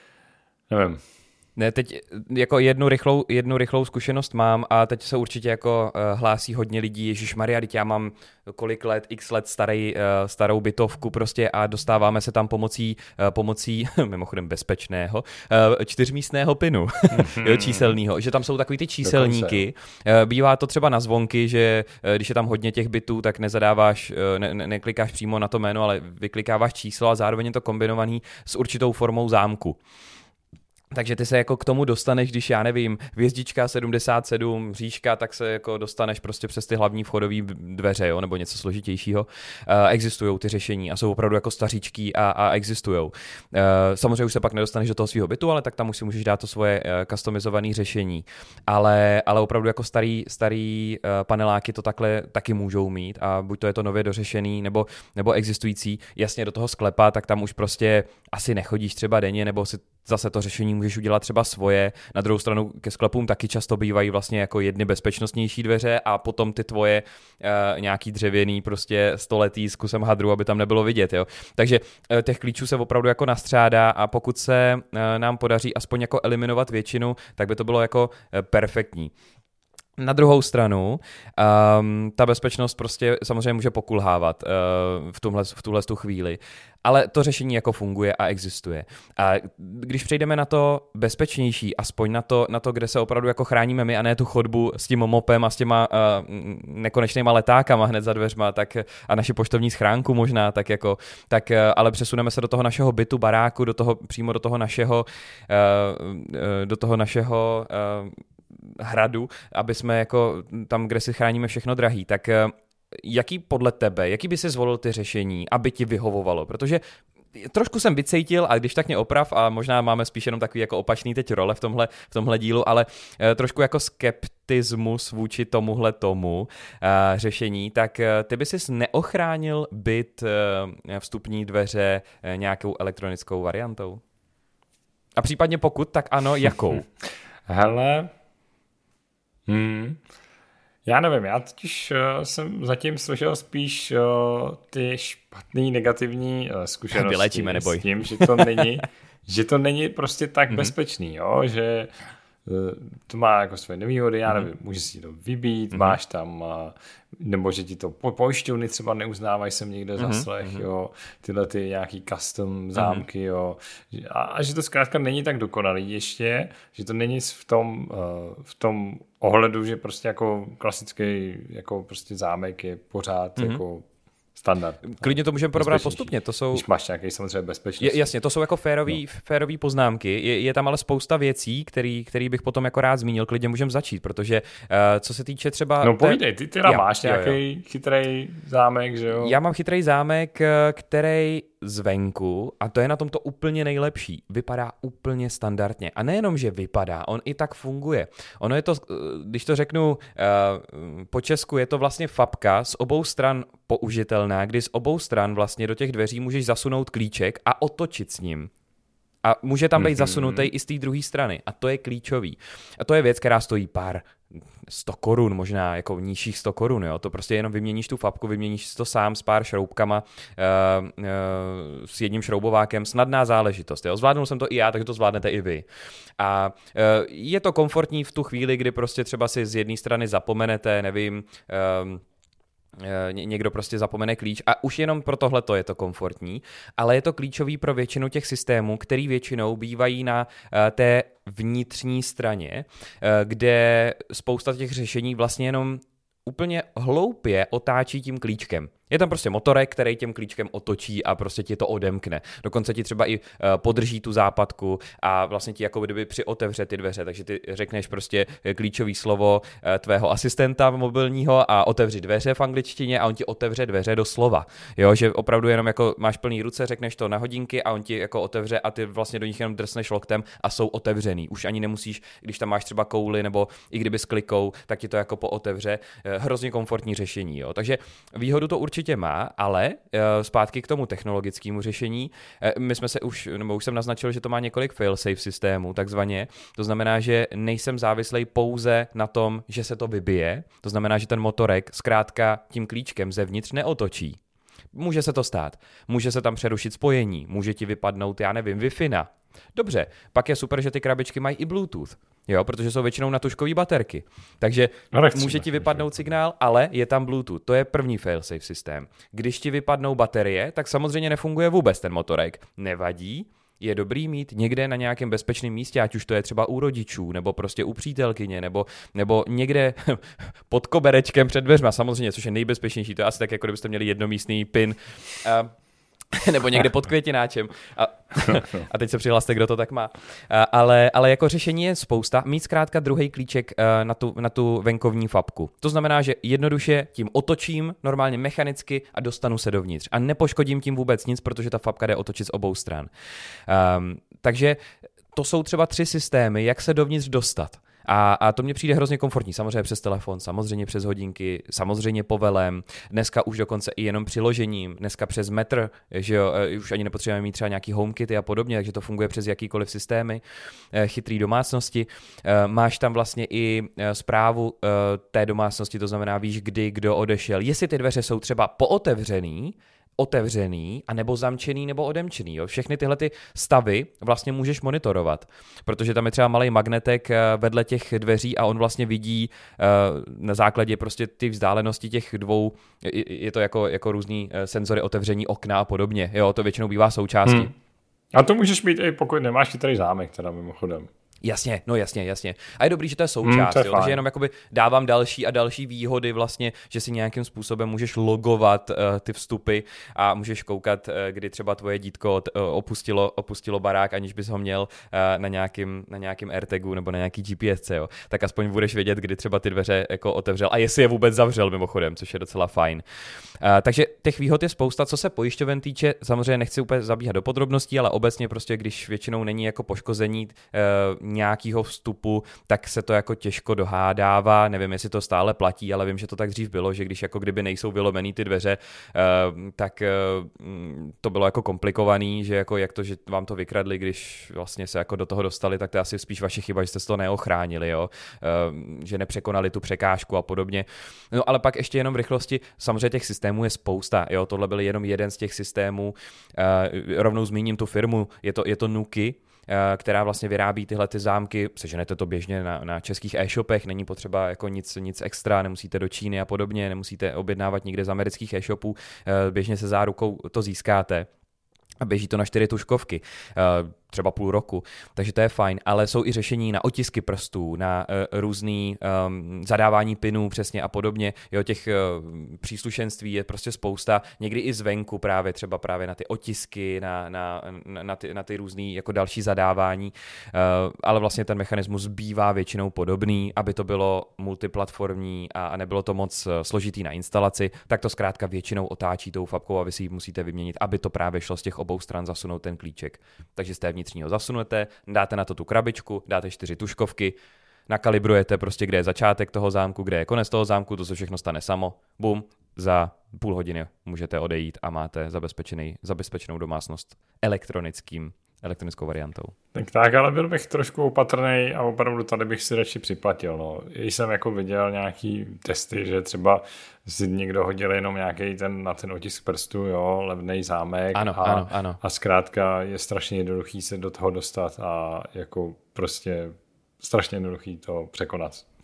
Nevím. Ne, teď jako jednu rychlou, jednu rychlou zkušenost mám a teď se určitě jako uh, hlásí hodně lidí, ježišmarja, teď já mám kolik let, x let starý, uh, starou bytovku prostě a dostáváme se tam pomocí, uh, pomocí mimochodem bezpečného, uh, čtyřmístného pinu, jo, číselného, že tam jsou takový ty číselníky, uh, bývá to třeba na zvonky, že uh, když je tam hodně těch bytů, tak nezadáváš, uh, ne, ne, neklikáš přímo na to jméno, ale vyklikáváš číslo a zároveň je to kombinovaný s určitou formou zámku. Takže ty se jako k tomu dostaneš, když já nevím, hvězdička sedmdesát sedm, říška, tak se jako dostaneš prostě přes ty hlavní vchodové dveře, jo, nebo něco složitějšího. Uh, existují ty řešení a jsou opravdu jako staříčký a, a existují. Uh, samozřejmě už se pak nedostaneš do toho svého bytu, ale tak tam už si můžeš dát to svoje uh, customizované řešení. Ale, ale opravdu jako starý, starý uh, paneláky to takhle taky můžou mít a buď to je to nově dořešený, nebo, nebo existující, jasně do toho sklepa, tak tam už prostě asi nechodíš třeba denně, nebo si zase to řešení můžeš udělat třeba svoje. Na druhou stranu ke sklepům taky často bývají vlastně jako jedny bezpečnostnější dveře a potom ty tvoje uh, nějaký dřevěný prostě stoletý s kusem hadru, aby tam nebylo vidět, jo. Takže uh, těch klíčů se opravdu jako nastřádá a pokud se uh, nám podaří aspoň jako eliminovat většinu, tak by to bylo jako uh, perfektní. Na druhou stranu, um, ta bezpečnost prostě samozřejmě může pokulhávat uh, v, tomhle, v tuhle tu chvíli, ale to řešení jako funguje a existuje. A když přejdeme na to bezpečnější, aspoň na to, na to, kde se opravdu jako chráníme my a ne tu chodbu s tím mopem a s těma uh, nekonečnýma letákama hned za dveřma, tak a naši poštovní schránku možná, tak jako, tak, uh, ale přesuneme se do toho našeho bytu, baráku, do toho, přímo do toho našeho, uh, uh, do toho našeho uh, hradu, aby jsme jako tam, kde si chráníme všechno drahý, tak jaký podle tebe, jaký by si zvolil ty řešení, aby ti vyhovovalo, protože trošku jsem vycejtil a když tak mě oprav a možná máme spíš jenom takový jako opačný teď role v tomhle, v tomhle dílu, ale trošku jako skeptismus vůči tomuhle tomu uh, řešení, tak uh, ty by sis neochránil byt, uh, vstupní dveře uh, nějakou elektronickou variantou? A případně pokud, tak ano, jakou? Hele, Hmm. Já nevím, já totiž uh, jsem zatím slyšel spíš uh, ty špatný negativní uh, zkušenosti Vylečíme, neboj. S tím, že to není, že to není prostě tak mm-hmm. bezpečný, jo? Že uh, to má jako své nevýhody, já nevím, mm-hmm. můžeš si to vybít, mm-hmm. máš tam, uh, nebo že ti to po, pojišťovny třeba neuznávají, jsem někde mm-hmm. zaslech, jo, tyhle ty nějaký custom zámky, mm-hmm. jo, a, a že to zkrátka není tak dokonalý ještě, že to není v tom, uh, v tom ohledu, že prostě jako klasický jako prostě zámek je pořád mm-hmm. jako standard. Klidně to můžeme probrat postupně. To jsou... Když máš nějaký samozřejmě bezpečnost. Je, jasně, to jsou jako férový, no. férový poznámky. Je, je tam ale spousta věcí, který, který bych potom jako rád zmínil. Klidně můžeme začít, protože uh, co se týče třeba... No povídej, ty teda já, máš nějaký chytrý zámek, že jo? Já mám chytrý zámek, který zvenku, a to je na tom to úplně nejlepší, vypadá úplně standardně. A nejenom, že vypadá, on i tak funguje. Ono je to, když to řeknu uh, po česku, je to vlastně fapka z obou stran použitelná, kdy z obou stran vlastně do těch dveří můžeš zasunout klíček a otočit s ním. A může tam být mm-hmm. zasunutý i z té druhé strany. A to je klíčový. A to je věc, která stojí pár sto korun, možná jako nižších sto korun, jo. To prostě jenom vyměníš tu fapku, vyměníš to sám s pár šroubkama, uh, uh, s jedním šroubovákem, snadná záležitost, jo. Zvládnul jsem to i já, takže to zvládnete i vy. A uh, je to komfortní v tu chvíli, kdy prostě třeba si z jedné strany zapomenete, nevím, uh, někdo prostě zapomene klíč a už jenom pro tohleto je to komfortní, ale je to klíčový pro většinu těch systémů, který většinou bývají na té vnitřní straně, kde spousta těch řešení vlastně jenom úplně hloupě otáčí tím klíčkem. Je tam prostě motorek, který tím klíčkem otočí a prostě ti to odemkne. Dokonce ti třeba i podrží tu západku a vlastně ti jako kdyby přiotevře ty dveře, takže ty řekneš prostě klíčový slovo tvého asistenta mobilního a otevři dveře v angličtině a on ti otevře dveře do slova. Jo, že opravdu jenom jako máš plný ruce, řekneš to na hodinky a on ti jako otevře a ty vlastně do nich jenom drsneš loktem a jsou otevřený. Už ani nemusíš, když tam máš třeba kouli nebo i kdyby s klikou, tak ti to jako pootevře. Hrozně komfortní řešení, jo. Takže výhodu to určitě má, ale zpátky k tomu technologickému řešení. My jsme se už, nebo už jsem naznačil, že to má několik fail-safe systémů, takzvaně. To znamená, že nejsem závislej pouze na tom, že se to vybije. To znamená, že ten motorek zkrátka tím klíčkem zevnitř neotočí. Může se to stát. Může se tam přerušit spojení, může ti vypadnout, já nevím, Wi-Fi. Dobře, pak je super, že ty krabičky mají i Bluetooth, jo, protože jsou většinou na tužkové baterky. Takže Nechcíme, může ti vypadnout signál, ale je tam Bluetooth. To je první fail-safe systém. Když ti vypadnou baterie, tak samozřejmě nefunguje vůbec ten motorek. Nevadí, je dobrý mít někde na nějakém bezpečném místě, ať už to je třeba u rodičů, nebo prostě u přítelkyně, nebo, nebo někde pod koberečkem před dveřma, samozřejmě, což je nejbezpečnější. To je asi tak, jako kdybyste měli jednomístný pin. Uh, nebo někde pod květináčem. A, a teď se přihlaste, kdo to tak má. A, ale, ale jako řešení je spousta. Mít zkrátka druhý klíček na tu, na tu venkovní fabku. To znamená, že jednoduše tím otočím normálně mechanicky a dostanu se dovnitř. A nepoškodím tím vůbec nic, protože ta fabka jde otočit z obou stran. Um, takže to jsou třeba tři systémy, jak se dovnitř dostat. A, a to mně přijde hrozně komfortní, samozřejmě přes telefon, samozřejmě přes hodinky, samozřejmě povelem, dneska už dokonce i jenom přiložením, dneska přes metr, že jo, už ani nepotřebujeme mít třeba nějaký HomeKity a podobně, takže to funguje přes jakýkoliv systémy, chytrý domácnosti. Máš tam vlastně i správu té domácnosti, to znamená víš, kdy, kdo odešel, jestli ty dveře jsou třeba pootevřený, otevřený, anebo zamčený, nebo odemčený. Jo? Všechny tyhle ty stavy vlastně můžeš monitorovat, protože tam je třeba malý magnetek vedle těch dveří a on vlastně vidí na základě prostě ty vzdálenosti těch dvou, je to jako, jako různý senzory otevření okna a podobně. Jo, to většinou bývá součástí. Hmm. A to můžeš mít i pokud nemáš chytrý zámek, teda mimochodem. Jasně, no jasně, jasně. A je dobrý, že to je součást, mm, to je jo, takže jenom jakoby dávám další a další výhody vlastně, že si nějakým způsobem můžeš logovat uh, ty vstupy a můžeš koukat, uh, kdy třeba tvoje dítko uh, opustilo, opustilo barák, aniž bys ho měl uh, na nějakým, na nějakým AirTagu nebo na nějaký G P S, jo. Tak aspoň budeš vědět, kdy třeba ty dveře jako otevřel a jestli je vůbec zavřel mimochodem, což je docela fajn. Uh, takže těch výhod je spousta, co se pojišťoven týče, samozřejmě nechci úplně zabíhat do podrobností, ale obecně prostě, když většinou není jako poškození uh, nějakého vstupu, tak se to jako těžko dohádává, nevím, jestli to stále platí, ale vím, že to tak dřív bylo, že když jako kdyby nejsou vylomený ty dveře, tak to bylo jako komplikovaný, že jako jak to, že vám to vykradli, když vlastně se jako do toho dostali, tak to je asi spíš vaše chyba, že jste to neochránili, jo? Že nepřekonali tu překážku a podobně. No ale pak ještě jenom v rychlosti, samozřejmě těch systémů je spousta, jo? Tohle byl jenom jeden z těch systémů, rovnou zmíním tu firmu, je to, je to Nuki, která vlastně vyrábí tyhle ty zámky, seženete to běžně na, na českých e-shopech, není potřeba jako nic, nic extra, nemusíte do Číny a podobně, nemusíte objednávat nikde z amerických e-shopů, běžně se zárukou to získáte. A běží to na čtyři tužkovky, třeba půl roku, takže to je fajn, ale jsou i řešení na otisky prstů, na uh, různý um, zadávání pinů přesně a podobně, jo, těch uh, příslušenství je prostě spousta, někdy i zvenku právě, třeba právě na ty otisky, na, na, na, na, ty, na ty různý jako další zadávání, uh, ale vlastně ten mechanismus bývá většinou podobný, aby to bylo multiplatformní a, a nebylo to moc složitý na instalaci, tak to zkrátka většinou otáčí tou fabkou a vy si ji musíte vyměnit, aby to právě šlo z těch obou stran zasunout ten klíček. Takže jste vnitřního zasunete, dáte na to tu krabičku, dáte čtyři tužkovky, nakalibrujete prostě, kde je začátek toho zámku, kde je konec toho zámku, to se všechno stane samo, bum, za půl hodiny můžete odejít a máte zabezpečený, zabezpečenou domácnost elektronickým, elektronickou variantou. Tak tak, ale byl bych trošku opatrný a opravdu tady bych si radši připlatil. No. Jsem jako viděl nějaký testy, že třeba si někdo hodil jenom nějaký ten na ten otisk prstu, jo, levnej zámek ano, a, ano, ano. a zkrátka je strašně jednoduchý se do toho dostat a jako prostě strašně jednoduchý to překonat.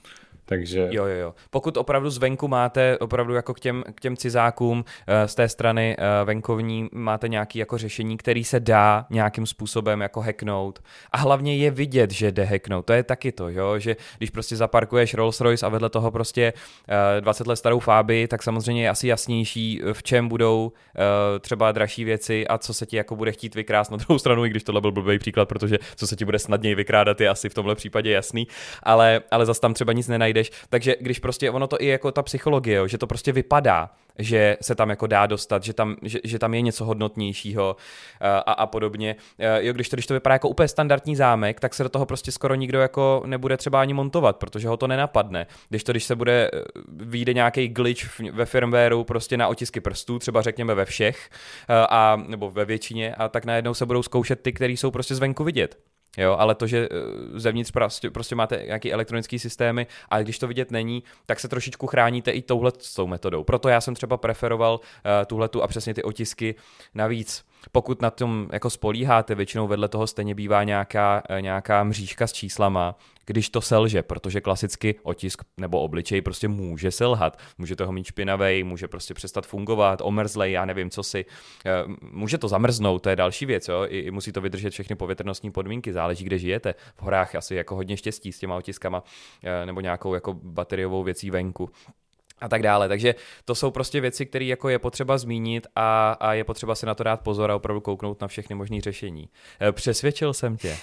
Takže... Jo, jo, jo. Pokud opravdu zvenku máte, opravdu jako k těm, k těm cizákům z té strany venkovní máte nějaké jako řešení, který se dá nějakým způsobem jako hacknout. A hlavně je vidět, že jde hacknout. To je taky to, jo, že když prostě zaparkuješ Rolls Royce a vedle toho prostě dvacet let starou Fabii, tak samozřejmě je asi jasnější, v čem budou třeba dražší věci a co se ti jako bude chtít vykrást. Na druhou stranu, i když tohle byl blbý příklad, protože co se ti bude snadněji vykrádat, je asi v tomhle případě jasný, ale, ale zas tam třeba nic nenajdeš. Takže když prostě ono to i jako ta psychologie, jo, že to prostě vypadá, že se tam jako dá dostat, že tam, že, že tam je něco hodnotnějšího a, a podobně. Jo, když to, když to vypadá jako úplně standardní zámek, tak se do toho prostě skoro nikdo jako nebude třeba ani montovat, protože ho to nenapadne. Když to, když se bude, vyjde nějaký glitch ve firmwareu prostě na otisky prstů, třeba řekněme ve všech, a, nebo ve většině, a tak najednou se budou zkoušet ty, který jsou prostě zvenku vidět. Jo, ale to, že zevnitř prostě, prostě máte nějaký elektronický systémy a když to vidět není, tak se trošičku chráníte i touhle metodou. Proto já jsem třeba preferoval uh, tuhletu a přesně ty otisky. Navíc, pokud na tom jako spolíháte, většinou vedle toho stejně bývá nějaká, nějaká mřížka s číslama, když to selže, protože klasicky otisk nebo obličej prostě může selhat. Může toho mít špinavej, může prostě přestat fungovat, omrzlej, já nevím, co si. Může to zamrznout, to je další věc, jo? I musí to vydržet všechny povětrnostní podmínky, záleží, kde žijete. V horách asi jako hodně štěstí s těma otiskama nebo nějakou jako bateriovou věcí venku. A tak dále, takže to jsou prostě věci, které jako je potřeba zmínit a, a je potřeba si na to dát pozor a opravdu kouknout na všechny možné řešení. Přesvědčil jsem tě.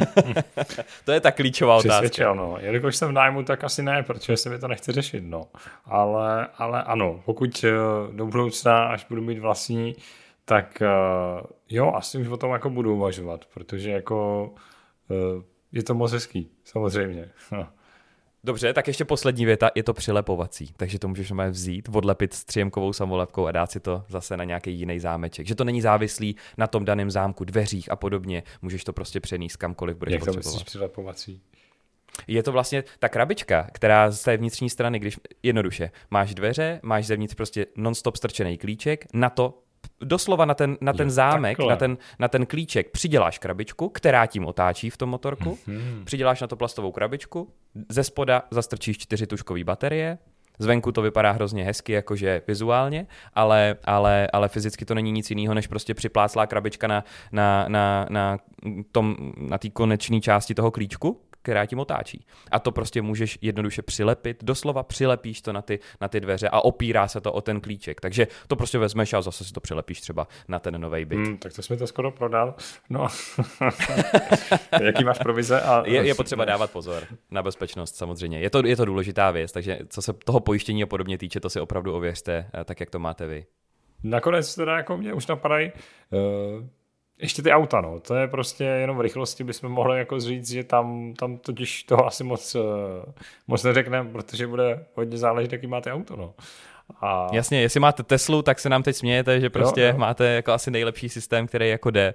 To je ta klíčová otázka. Přesvědčil, no. Jelikož jsem v nájmu, tak asi ne, protože se mi to nechce řešit, no. Ale, ale ano, pokud do budoucna, až budu mít vlastní, tak jo, asi už o tom jako budu uvažovat, protože jako je to moc hezký, samozřejmě. No. Dobře, tak ještě poslední věta, je to přilepovací, takže to můžeš normálně vzít, odlepit s tříemkovou samolepkou a dát si to zase na nějaký jiný zámeček. Že to není závislý na tom daném zámku, dveřích a podobně, můžeš to prostě přenést kamkoliv budeš Jak potřebovat. Jak to myslíš přilepovací? Je to vlastně ta krabička, která z té vnitřní strany, když jednoduše máš dveře, máš zevnitř prostě non-stop strčený klíček, na to doslova na ten, na ten jo, zámek, na ten, na ten klíček přiděláš krabičku, která tím otáčí v tom motorku, mm-hmm. přiděláš na to plastovou krabičku, ze spoda zastrčíš čtyři tužkové baterie, zvenku to vypadá hrozně hezky, jakože vizuálně, ale, ale, ale fyzicky to není nic jiného, než prostě připláclá krabička na, na, na, na, tom, na té konečné části toho klíčku, která tím otáčí. A to prostě můžeš jednoduše přilepit, doslova přilepíš to na ty, na ty dveře a opírá se to o ten klíček. Takže to prostě vezmeš a zase si to přilepíš třeba na ten nový byt. Hmm, tak to jsi mi to skoro prodal. No. Jaký máš provize? A... Je, je potřeba dávat pozor na bezpečnost samozřejmě. Je to, je to důležitá věc, takže co se toho pojištění a podobně týče, to si opravdu ověřte, tak jak to máte vy. Nakonec teda jako mě už napadají uh... ještě ty auta, no. To je prostě jenom v rychlosti bychom mohli jako říct, že tam, tam totiž toho asi moc, moc neřekneme, protože bude hodně záležet, jaký máte auto, no. A... Jasně, jestli máte Teslu, tak se nám teď smějete, že prostě jo, jo. máte jako asi nejlepší systém, který jako jde.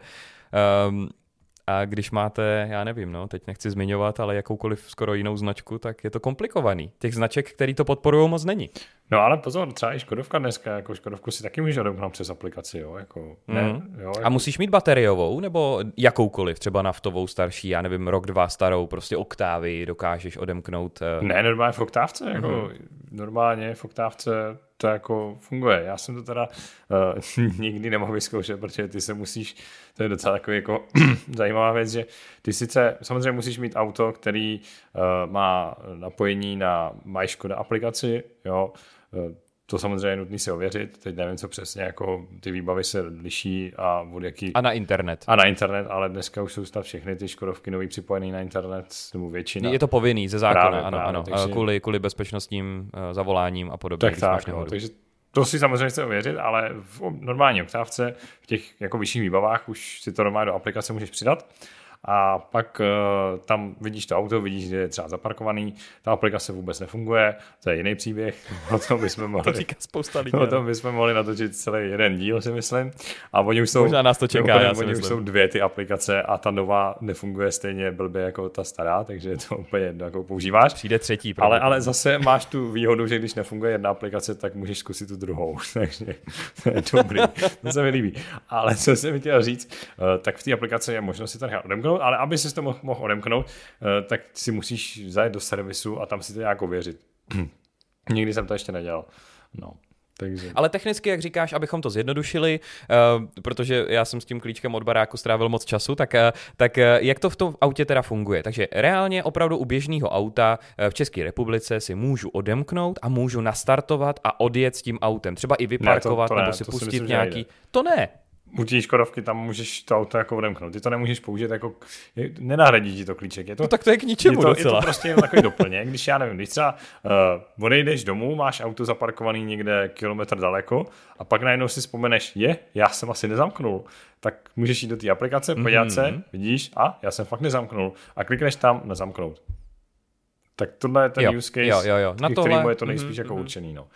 Um, a když máte, já nevím, no, teď nechci zmiňovat, ale jakoukoliv skoro jinou značku, tak je to komplikovaný. Těch značek, který to podporují, moc není. No ale pozor, třeba i Škodovka dneska, jako Škodovku si taky může odemknout přes aplikaci, jo, jako, ne, mm. jo, jako... A musíš mít bateriovou, nebo jakoukoliv, třeba naftovou starší, já nevím, rok, dva starou, prostě Oktávy dokážeš odemknout. Uh... Ne, normálně v Oktávce, jako, mm. normálně v Oktávce to jako funguje. Já jsem to teda uh, nikdy nemohl vyzkoušet, protože ty se musíš, to je docela takový jako zajímavá věc, že ty sice samozřejmě musíš mít auto, který uh, má napojení na MyŠkoda aplikaci, jo, uh, to samozřejmě je nutný si ověřit, teď nevím, co přesně, jako ty výbavy se liší a od jaký... A na internet. A na internet, ale dneska už jsou snad všechny ty Škodovky nový připojený na internet, nebo většina. Je to povinný ze zákona, právě, ano, právě, ano, takže... kvůli, kvůli bezpečnostním uh, zavoláním a podobně. Tak tak, no, takže to si samozřejmě chce ověřit, ale v normální Oktávce, v těch jako vyšších výbavách už si to normálně do aplikace můžeš přidat. A pak uh, tam vidíš to auto, vidíš, že je třeba zaparkovaný, ta aplikace vůbec nefunguje, to je jiný příběh, o tom bychom mohli, to říká spousta lidí, o tom bychom mohli natočit celý jeden díl, si myslím. A oni už jsou, možná nás to čeká, já si oni myslím. už jsou dvě ty aplikace a ta nová nefunguje stejně blbě jako ta stará, takže je to úplně jedno, jakou používáš. Přijde třetí. Ale, ale zase máš tu výhodu, že když nefunguje jedna aplikace, tak můžeš zkusit tu druhou, takže to je dobrý, to se mi líbí. Ale co jsem chtěl říct, tak v té aplikaci je možnost si to nechat odemknout. odemknout, ale aby si to mohl, mohl odemknout, tak si musíš zajet do servisu a tam si to nějak ověřit. Nikdy jsem to ještě nedělal. No. Takže. Ale technicky, jak říkáš, abychom to zjednodušili, uh, protože já jsem s tím klíčkem od baráku strávil moc času, tak, uh, tak uh, jak to v tom autě teda funguje? Takže reálně opravdu u běžného auta uh, v České republice si můžu odemknout a můžu nastartovat a odjet s tím autem. Třeba i vyparkovat ne, to, to ne, nebo si pustit si myslím, nějaký... To ne. U té Škodovky tam můžeš to auto jako odemknout. Ty to nemůžeš použít jako... Nenahradí ti to klíček. Je to, no tak to je k ničemu je to, docela. Je to prostě jen takový doplněk. Když já nevím, když třeba uh, odejdeš domů, máš auto zaparkovaný někde kilometr daleko a pak najednou si vzpomeneš, je, já jsem asi nezamknul. Tak můžeš jít do té aplikace, podívat mm-hmm. se, vidíš, a já jsem fakt nezamknul. A klikneš tam nezamknout. Tak tohle je ten jo, use case, jo, jo, jo. Na kterýmu tohle, je to nejspíš mm-hmm. jako určený. No.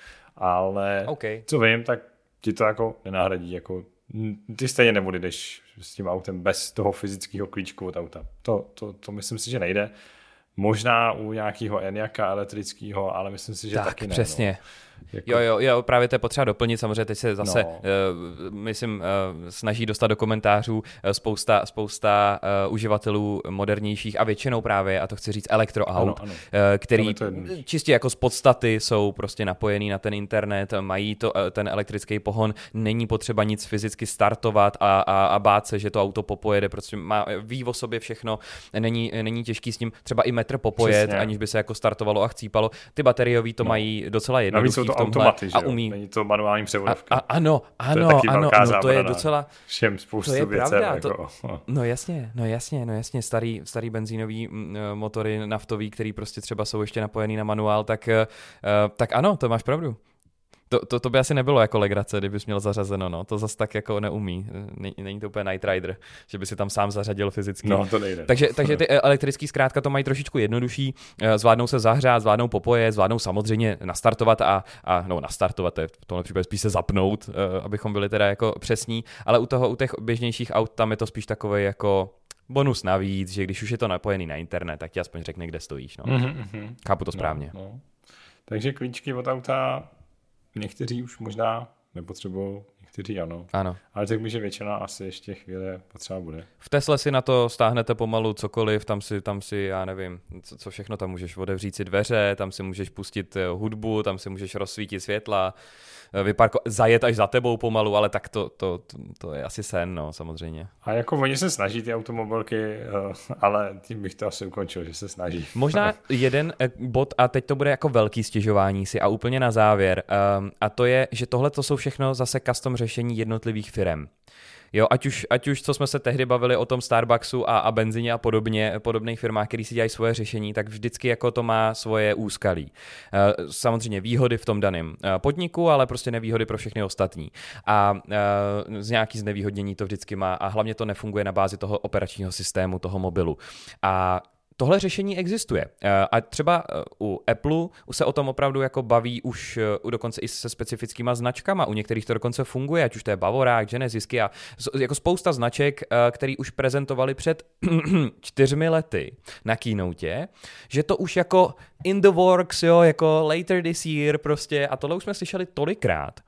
Ale okay. co vím, tak ti to jako nenahradí jako ty stejně neodjdeš s tím autem bez toho fyzického klíčku od auta. To, to, to myslím si, že nejde. Možná u nějakého Enyaka elektrického, ale myslím si, že tak, taky ne. přesně. No. Jako... Jo, jo, jo, právě to je potřeba doplnit, samozřejmě teď se zase, no. uh, myslím, uh, snaží dostat do komentářů uh, spousta, spousta uh, uživatelů modernějších a většinou právě, a to chci říct, elektroaut, ano, ano. Uh, který čistě jako z podstaty jsou prostě napojený na ten internet, mají to, uh, ten elektrický pohon, není potřeba nic fyzicky startovat a, a, a bát se, že to auto popojede, prostě má, ví o sobě všechno, není, není těžký s ním třeba i metr popojet, přesně. Aniž by se jako startovalo a chcípalo. Ty bateriový to no. mají docela jednoduchý. To automaty, že jo? Umí... Není to manuální převodovka. A, a, ano, ano, to je ano, no, to je docela... Všem spoustu to je věcem. Pravda, jako... to... No jasně, no jasně, no jasně, starý, starý benzínový m, motory naftový, který prostě třeba jsou ještě napojený na manuál, tak, uh, tak ano, to máš pravdu. To, to, to by asi nebylo jako legrace, kdybys měl zařazeno, no. To zase tak jako neumí. Není to úplně Night Rider, že by si tam sám zařadil fyzicky. No, to nejde. Takže, takže ty elektrický zkrátka to mají trošičku jednodušší, zvládnou se zahřát, zvládnou popojet, zvládnou samozřejmě nastartovat a, a no nastartovat, to je v tomhle případě spíš se zapnout, abychom byli teda jako přesní, ale u toho, u těch běžnějších aut tam je to spíš takový jako bonus navíc, že když už je to napojený na internet, tak ti aspoň řekne, kde stojíš, no. Mm-hmm. Chápu to správně. No, no. Takže klíčky od auta někteří už možná nepotřebují, někteří ano. Ano. Ale tak bych, že většina asi ještě chvíle potřeba bude. V Tesle si na to stáhnete pomalu cokoliv, tam si, tam si já nevím, co, co všechno tam můžeš otevřít si dveře, tam si můžeš pustit hudbu, tam si můžeš rozsvítit světla, vyparko, zajet až za tebou pomalu, ale tak to, to, to, to je asi sen, no, samozřejmě. A jako oni se snaží ty automobilky, ale tím bych to asi ukončil, že se snaží. Možná jeden bod, a teď to bude jako velký stěžování si a úplně na závěr, um, a to je, že tohle to jsou všechno zase custom řešení jednotlivých firem. Jo, ať už, ať už co jsme se tehdy bavili o tom Starbucksu a, a benzině a podobně, podobných firmách, který si dělají svoje řešení, tak vždycky jako to má svoje úskalí. Samozřejmě výhody v tom daném podniku, ale prostě nevýhody pro všechny ostatní. A z nějaký znevýhodnění to vždycky má a hlavně to nefunguje na bázi toho operačního systému, toho mobilu. A tohle řešení existuje a třeba u Apple se o tom opravdu jako baví už dokonce i se specifickýma značkama, u některých to dokonce funguje, ať už to je Bavorák, Genesisky a jako spousta značek, který už prezentovali před čtyřmi lety na keynote, že to už jako in the works, jo, jako later this year prostě a tohle už jsme slyšeli tolikrát.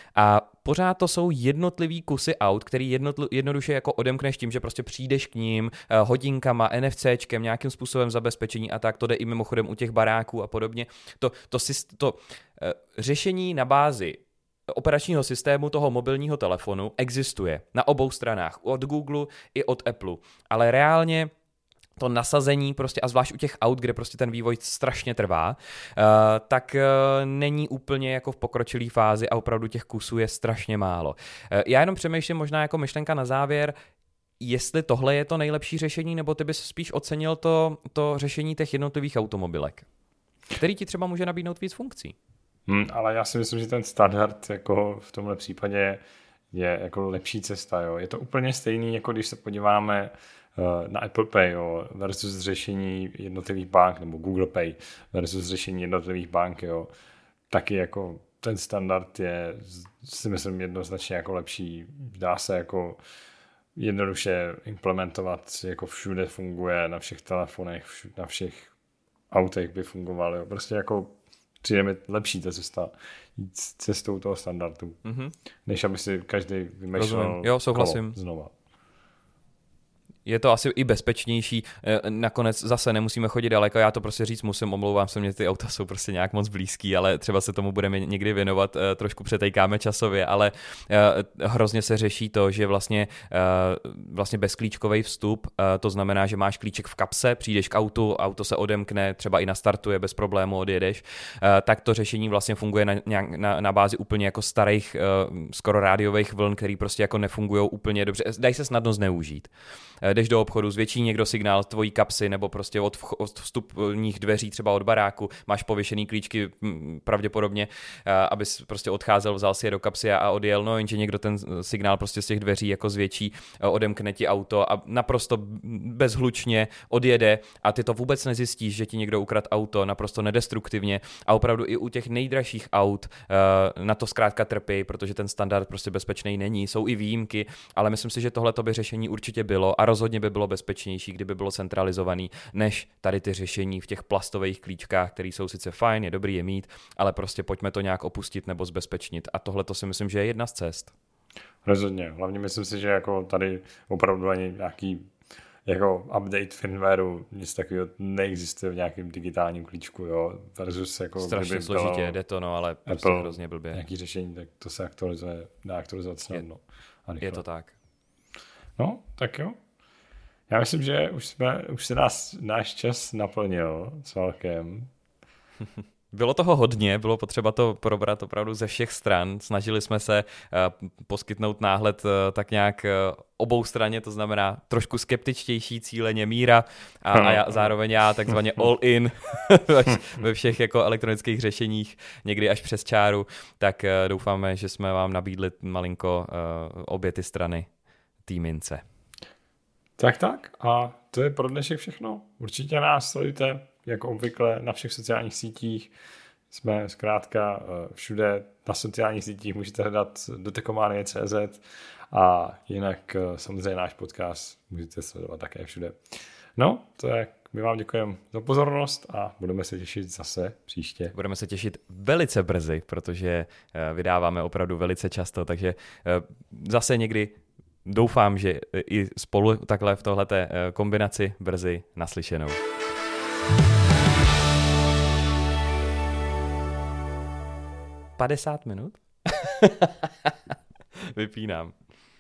A pořád to jsou jednotlivý kusy aut, který jednotl- jednoduše jako odemkneš tím, že prostě přijdeš k ním hodinkama, NFCčkem, nějakým způsobem zabezpečení a tak, to jde i mimochodem u těch baráků a podobně. To, to, to, to uh, řešení na bázi operačního systému toho mobilního telefonu existuje na obou stranách, od Google i od Apple, ale reálně to nasazení prostě a zvlášť u těch aut, kde prostě ten vývoj strašně trvá, uh, tak uh, není úplně jako v pokročilé fázi a opravdu těch kusů je strašně málo. Uh, já jenom přemýšlím možná jako myšlenka na závěr, jestli tohle je to nejlepší řešení, nebo ty bys spíš ocenil to, to řešení těch jednotlivých automobilek, který ti třeba může nabídnout víc funkcí. Hmm, ale já si myslím, že ten standard jako v tomhle případě je jako lepší cesta. Jo. Je to úplně stejný, jako když se podíváme na Apple Pay jo, versus řešení jednotlivých bank, nebo Google Pay versus řešení jednotlivých bank, jo. Taky jako ten standard je, si myslím, jednoznačně jako lepší. Dá se jako jednoduše implementovat, jako všude funguje, na všech telefonech, všude, na všech autech by fungoval. Jo. Prostě jako přijde mi lepší ta cesta jít cestou toho standardu, mm-hmm. než aby si každý vymýšlel jo, souhlasím. Kolo znova. Je to asi i bezpečnější, nakonec zase nemusíme chodit daleko, já to prostě říct musím, omlouvám se, mě ty auta jsou prostě nějak moc blízký, ale třeba se tomu budeme někdy věnovat, trošku přetejkáme časově, ale hrozně se řeší to, že vlastně, vlastně bezklíčkový vstup, to znamená, že máš klíček v kapse, přijdeš k autu, auto se odemkne, třeba i nastartuje, bez problému odjedeš, tak to řešení vlastně funguje na, na, na bázi úplně jako starých, skoro rádiových vln, který prostě jako nefungují úplně dobře, dají se snadno zneužít. Jdeš do obchodu, zvětší někdo signál tvojí kapsy nebo prostě od, vch- od vstupních dveří třeba od baráku, máš pověšený klíčky pravděpodobně, abys prostě odcházel, vzal si je do kapsy a odjel, no jenže někdo ten signál prostě z těch dveří jako zvětší, odemkne ti auto a naprosto bezhlučně odjede a ty to vůbec nezjistíš, že ti někdo ukradl auto, naprosto nedestruktivně a opravdu i u těch nejdražších aut na to zkrátka trpí, protože ten standard prostě bezpečný není, jsou i výjimky, ale myslím si, že tohle by řešení určitě bylo a rozhodně by bylo bezpečnější, kdyby bylo centralizovaný, než tady ty řešení v těch plastových klíčkách, které jsou sice fajn, je dobrý je mít, ale prostě pojďme to nějak opustit nebo zbezpečnit. A tohle to si myslím, že je jedna z cest. Rozhodně. Hlavně myslím si, že jako tady opravdu ani nějaký jako update firmwareu, nic takového neexistuje v nějakém digitálním klíčku, jo, versus jako strašně složitě, jde to, no, ale prostě hrozně blbě. Nějaký řešení, tak to se aktualizuje, dá aktualizovat snadno. Je, je to tak. No, tak jo. Já myslím, že už, jsme, už se nás náš čas naplnil celkem. Bylo toho hodně, bylo potřeba to probrat opravdu ze všech stran. Snažili jsme se uh, poskytnout náhled uh, tak nějak uh, obou straně, to znamená trošku skeptičtější cíleně Míra a, a já, zároveň já takzvaně all in ve všech jako elektronických řešeních, někdy až přes čáru. Tak uh, doufáme, že jsme vám nabídli malinko uh, obě ty strany té mince. Tak tak a to je pro dnešek všechno. Určitě nás sledujte jako obvykle na všech sociálních sítích. Jsme zkrátka všude na sociálních sítích, můžete hledat dotekomanie tečka cé zet a jinak samozřejmě náš podcast můžete sledovat také všude. No, to je, my vám děkujeme za pozornost a budeme se těšit zase příště. Budeme se těšit velice brzy, protože vydáváme opravdu velice často, takže zase někdy doufám, že i spolu takhle v tohleté kombinaci brzy naslyšenou. padesát minut? Vypínám.